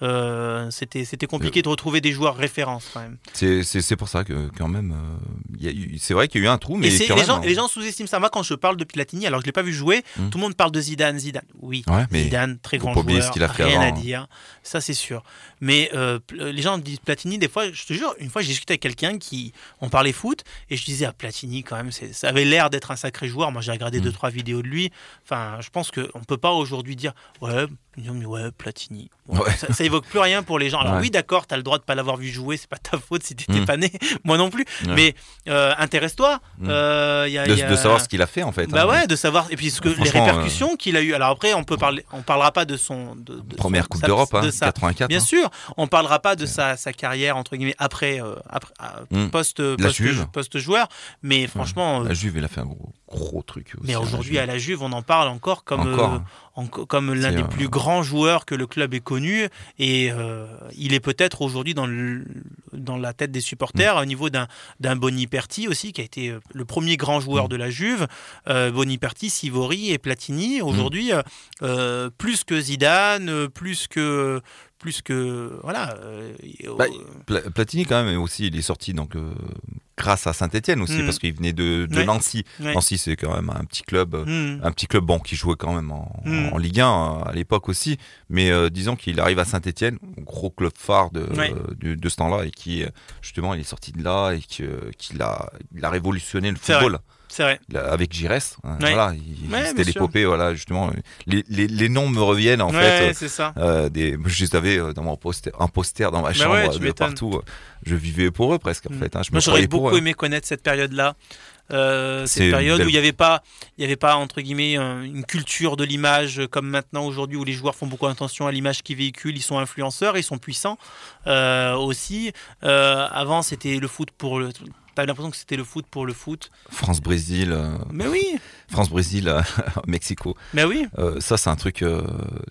euh, c'était, c'était compliqué de retrouver des joueurs références quand même. C'est, c'est, c'est pour ça que quand même, euh, il y a eu- c'est vrai qu'il y a eu un trou, mais Et c'est- quand les, même, gens, hein. les gens sous-estiment ça. Moi, quand je parle de Platini, alors je l'ai pas vu jouer, Mm. tout le monde parle de Zidane, Zidane. Oui, Ouais, mais Zidane, très faut grand pas oublier joueur, ce qu'il a fait rien à avant, hein. dire, ça c'est sûr. Mais euh, pl- les gens disent Platini, des fois, je te jure, une fois j'ai discuté avec quelqu'un qui, on parlait foot, et je disais à Platini quand même, c'est, ça avait l'air d'être un sacré joueur. Moi, j'ai regardé Mm. deux trois vidéos de lui. Enfin, je pense qu'on ne peut pas aujourd'hui dire ouais, mais ouais, Platini. Ouais, Ouais. Ça, ça évoque plus rien pour les gens. Alors Ouais. oui, d'accord, tu as le droit de pas l'avoir vu jouer, c'est pas ta faute si t'étais Mm. pas né, moi non plus. Ouais. Mais euh, intéresse-toi. Mm. euh, y a- de, y a- de savoir ce qu'il a fait en fait. Bah hein. ouais, de savoir et puis ce que les Franchement, répercussions qu'il a eu. Alors après, on peut parler, on parlera pas de son de, de Première son- Coupe sa- d'Europe, hein, de sa- quatre-vingt-quatre. Bien hein. sûr, on parlera pas de sa, sa carrière entre guillemets après, euh, après euh, Mm. post La post, Juve. post joueur. Mais franchement, euh, La Juve, il a fait un gros, gros truc. Aussi, mais hein, la aujourd'hui Juve. à la Juve, on en parle encore comme Encore, euh, hein. en- comme l'un C'est, des euh, plus grands joueurs que le club ait connu. Et euh, il est peut-être aujourd'hui dans le, dans la tête des supporters Mm. au niveau d'un d'un Boniperti aussi qui a été euh, le premier grand joueur Mm. de la Juve. Euh, Boniperti, Sivori et Platini aujourd'hui euh, euh, plus que Zidane, euh, plus que plus que voilà. euh, Bah, euh, Pla- Platini quand même aussi, il est sorti donc euh, grâce à Saint-Étienne aussi Mm. parce qu'il venait de, de Ouais. Nancy. ouais. Nancy, c'est quand même un petit club. euh, Mm. Un petit club bon qui jouait quand même en, Mm. en Ligue un à l'époque aussi, mais euh, disons qu'il arrive à Saint-Étienne, gros club phare de, Ouais. euh, de, de ce temps-là, et qui euh, justement il est sorti de là et que- qu'il a, il a révolutionné le C'est football. C'est vrai. Il a- avec Giresse, hein, Ouais. voilà, il- Ouais, c'était bien sûr. l'épopée, voilà, justement. Les, les, les noms me reviennent en ouais, fait. euh, c'est ça. euh, des, je les avais euh, dans mon poster, un poster dans ma Bah chambre, ouais, tu de m'étonnes. partout. Je vivais pour eux presque en Mm. fait. hein, je me Moi, j'aurais croyais pour beaucoup eux. aimé connaître cette période-là. Euh, C'est cette une période belle- où il n'y avait pas, il y avait pas entre guillemets un- une culture de l'image comme maintenant aujourd'hui où les joueurs font beaucoup attention à l'image qu'ils véhiculent. Ils sont influenceurs, ils sont puissants euh, aussi. Euh, avant, c'était le foot pour le. T'as l'impression que c'était le foot pour le foot. France-Brésil, euh, Mais oui, France-Brésil, euh, Mexico. mais oui. Euh, ça, c'est un truc euh,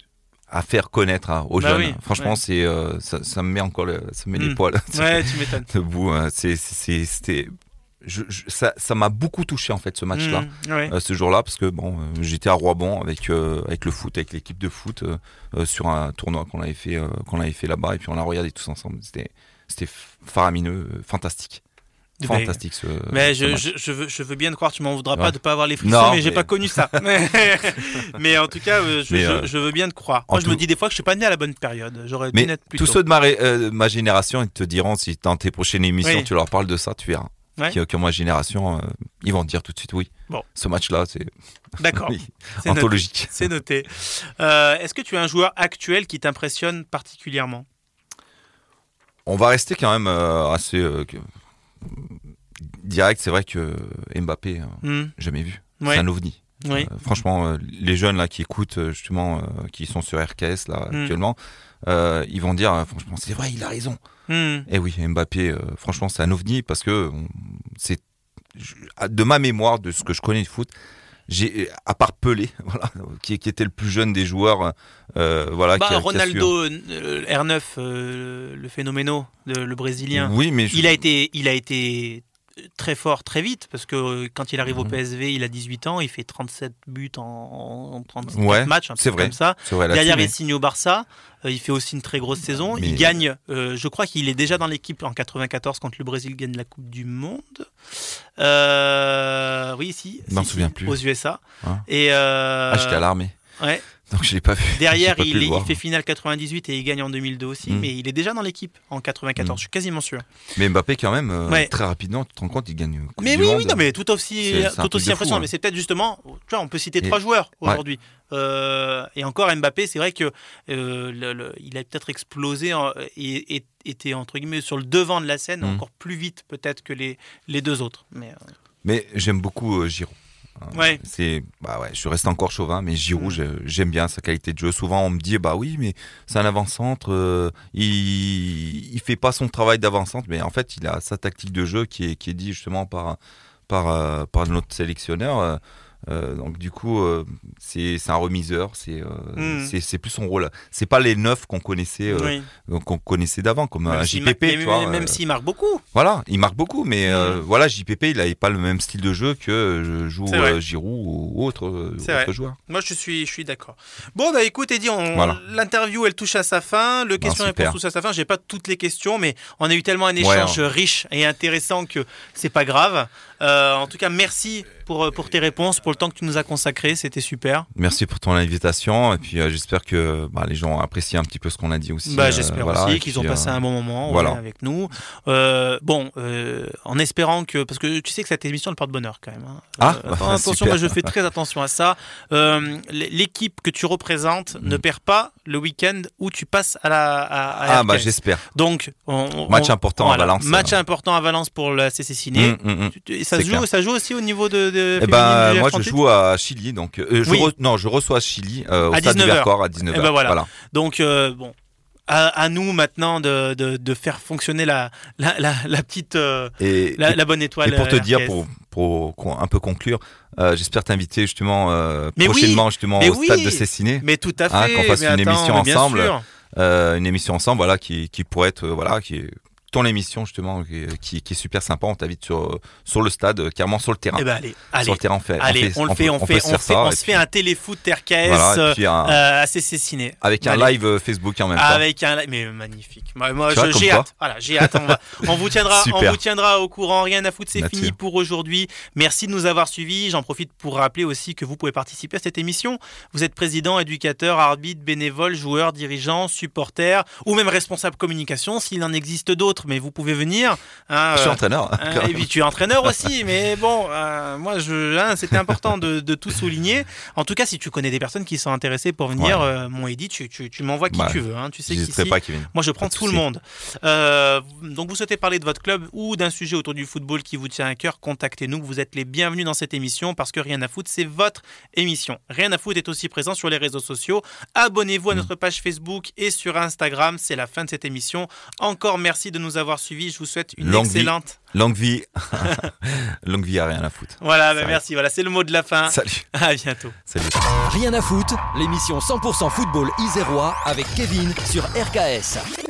à faire connaître hein, aux Bah jeunes. oui, Franchement, ouais. c'est, euh, ça, ça me met encore le- ça me met les Mm. poils Ouais, tu m'étonnes. debout. hein. C'est, c'est- c'est- c'était, je- je- ça, ça m'a beaucoup touché en fait ce match-là, Mm, ouais. euh, ce jour-là, parce que bon, euh, j'étais à Roibon avec euh, avec le foot, avec l'équipe de foot euh, euh, sur un tournoi qu'on avait fait, euh, qu'on avait fait là-bas, et puis on l'a regardé tous ensemble. C'était, c'était faramineux, euh, fantastique, Mais- fantastique. Ce, Mais ce je, match. je, je veux, je veux bien te croire, tu m'en voudras Ouais. pas de ne pas avoir les frissons, Non, mais j'ai mais- pas connu ça. Mais en tout cas, euh, je, Mais, je- euh, je veux bien te croire. en Moi, je me tout- dis des fois que je suis pas né à la bonne période. J'aurais dû Mais naître plus tous tôt. ceux de ma, ré- euh, ma génération, ils te diront, si dans tes prochaines émissions, Oui. tu leur parles de ça, tu verras. Ouais. Que, que ma génération, euh, ils vont te dire tout de suite oui. Bon. Ce match-là, c'est D'accord. oui, C'est noté. anthologique. C'est noté. Euh, Est-ce que tu as un joueur actuel qui t'impressionne particulièrement? On va rester quand même euh, assez euh, que- direct. C'est vrai que Mbappé, euh, Hmm. jamais vu. Ouais. C'est un ovni. Oui. Euh, franchement, euh, les jeunes là qui écoutent euh, justement, euh, qui sont sur R K S là Mm. actuellement, euh, ils vont dire euh, franchement, c'est vrai, il a raison. Hmm. Et oui, Mbappé, euh, franchement, c'est un ovni parce que on- c'est je- de ma mémoire, de ce que je connais du foot, j'ai à part Pelé, voilà, qui, qui était le plus jeune des joueurs, euh, voilà, Bah, qui a- qui a su- Ronaldo euh, R neuf, euh, le phénoméno, le, le Brésilien. Oui, mais je- Il a été, il a été très fort très vite parce que euh, quand il arrive au Mhm. P S V, il a dix-huit ans, il fait trente-sept buts en, en trente-quatre Ouais, matchs, un c'est truc vrai. comme ça. c'est vrai, là-dessus, Derrière, mais- il signe au Barça. Euh, il fait aussi une très grosse saison. Mais- Il gagne. euh, je crois qu'il est déjà dans l'équipe en quatre-vingt-quatorze quand le Brésil gagne la Coupe du Monde. Euh, oui, si. Je m'en si, souviens si, plus. Aux U S A. Hein. Et euh, Ah, j'étais à l'armée, ouais. donc je l'ai pas vu. Derrière, J'ai pas pu il, le est- il voir. fait finale quatre-vingt-dix-huit et il gagne en deux mille deux aussi. Mm. Mais il est déjà dans l'équipe en quatre-vingt-quatorze. Mm. Je suis quasiment sûr. Mais Mbappé, quand même, euh, Ouais. très rapidement, tu te rends compte, il gagne. Coupe Mais du oui, Monde. oui, non, mais tout aussi, C'est- c'est un tout truc aussi de fou, impressionnant. hein. Mais c'est peut-être justement, tu vois, on peut citer Et- trois joueurs Ouais. aujourd'hui. Euh, et encore Mbappé, c'est vrai que euh, le- le- il a peut-être explosé en- et, et était entre guillemets sur le devant de la scène Mm. encore plus vite peut-être que les, les deux autres. Mais euh, Mais j'aime beaucoup euh, Giroud. Hein, Ouais. C'est, bah ouais, je reste encore chauvin, mais Giroud, Mm. j'ai- j'aime bien sa qualité de jeu. Souvent, on me dit, bah oui, mais c'est un avant-centre, euh, il, il fait pas son travail d'avant-centre, mais en fait, il a sa tactique de jeu qui est, qui est dit justement par, par, euh, par notre sélectionneur. euh, Euh, donc du coup, euh, c'est, c'est un remiseur, c'est, euh, Mm. c'est, c'est plus son rôle. C'est pas les neufs qu'on connaissait, euh, Oui. qu'on connaissait d'avant, comme Même un s'il J P P. mar- tu mais- vois, Même euh, s'il marque beaucoup. Voilà, il marque beaucoup, mais euh, Mm. voilà, J P P, il n'avait pas le même style de jeu que je joue C'est vrai. euh, Giroud ou autre, euh, C'est autre vrai. joueur. Moi, je suis, je suis d'accord. Bon, bah écoute, Eddy, on- Voilà. l'interview, elle touche à sa fin. Le question-réponse super. touche à sa fin. J'ai pas toutes les questions, mais on a eu tellement un échange Ouais, riche et intéressant que c'est pas grave. Euh, en tout cas, merci pour, pour tes réponses, pour le temps que tu nous as consacré. C'était super. Merci pour ton invitation, et puis euh, j'espère que bah, les gens apprécient un petit peu ce qu'on a dit aussi. Bah, euh, j'espère voilà, aussi et qu'ils puis, ont passé euh, un bon moment ouais, voilà. avec nous. Euh, bon, euh, en espérant que... Parce que tu sais que cette émission, elle porte bonheur quand même. Hein. Ah, Euh, bah, attention, super. moi je fais très attention à ça. Euh, l'équipe que tu représentes Mm. ne perd pas le week-end où tu passes à la à, à Ah R K S. bah j'espère. Donc, on, on- Match on- important à voilà, Valence. Match euh. important à Valence pour la C C Ciné. Mm, mm, mm. Tu- tu- Ça, C'est se joue, clair. ça joue aussi au niveau de, de Eh féminine ben, du moi F je trente-huit. joue à Chili, donc euh, je Oui. re- non, je reçois Chili euh, au À stade du dix-neuf heures. Vercors à dix-neuf heures. Eh ben voilà. Donc, euh, bon, à, à nous maintenant de, de, de faire fonctionner la, la, la, la petite, euh, Et, la, et- la bonne étoile. et pour te euh, dire, R K S. pour, pour con- un peu conclure, euh, j'espère t'inviter justement euh, Mais oui, prochainement justement mais au stade oui. de Cessiné. Mais tout à fait. Hein, qu'on fasse mais une attends, émission mais bien ensemble. sûr. Euh, une émission ensemble, voilà, qui, qui pourrait être, euh, voilà, qui est ton émission justement, qui, qui, qui est super sympa. On t'invite sur, sur le stade, euh, carrément sur le terrain. Eh ben allez, Sur allez. le terrain, on fait, Allez, on, le fait, on, peut- fait, se on, faire fait, ça, on et se puis- fait un téléfoot R K S Voilà, et puis un- euh, à C C Ciné. avec un Allez. live euh, Facebook en même temps. Avec un li- mais magnifique. Moi, moi, Tu vois, je- comme j'ai quoi. hâte. Voilà, j'ai hâte. On, va, on vous tiendra, on Super. vous tiendra au courant. Rien à foutre, c'est Là-dessus. fini pour aujourd'hui. Merci de nous avoir suivis. J'en profite pour rappeler aussi que vous pouvez participer à cette émission. Vous êtes président, éducateur, arbitre, bénévole, joueur, dirigeant, supporter ou même responsable communication s'il en existe d'autres. Mais vous pouvez venir. Hein, Je suis euh, entraîneur. euh, et puis tu es entraîneur aussi, mais bon, euh, moi, je, hein, c'était important de, de tout souligner. En tout cas, si tu connais des personnes qui sont intéressées pour venir, Ouais. euh, mon Eddy, tu, tu, tu m'envoies qui Ouais. tu veux. Hein. Tu sais J'hésiterai qu'ici, pas, Kevin. moi, je prends Pas de tout le souci. monde. Euh, donc, vous souhaitez parler de votre club ou d'un sujet autour du football qui vous tient à cœur, contactez-nous. Vous êtes les bienvenus dans cette émission parce que Rien à foutre, c'est votre émission. Rien à foutre est aussi présent sur les réseaux sociaux. Abonnez-vous à notre page Facebook et sur Instagram. C'est la fin de cette émission. Encore merci de nous avoir suivis. Je vous souhaite une Longue vie. excellente... Longue vie. Longue vie à rien à foutre. Voilà, bah Salut. merci. Voilà, c'est le mot de la fin. Salut. À bientôt. Salut. Rien à foutre, l'émission cent pour cent football isérois avec Kevin sur R K S.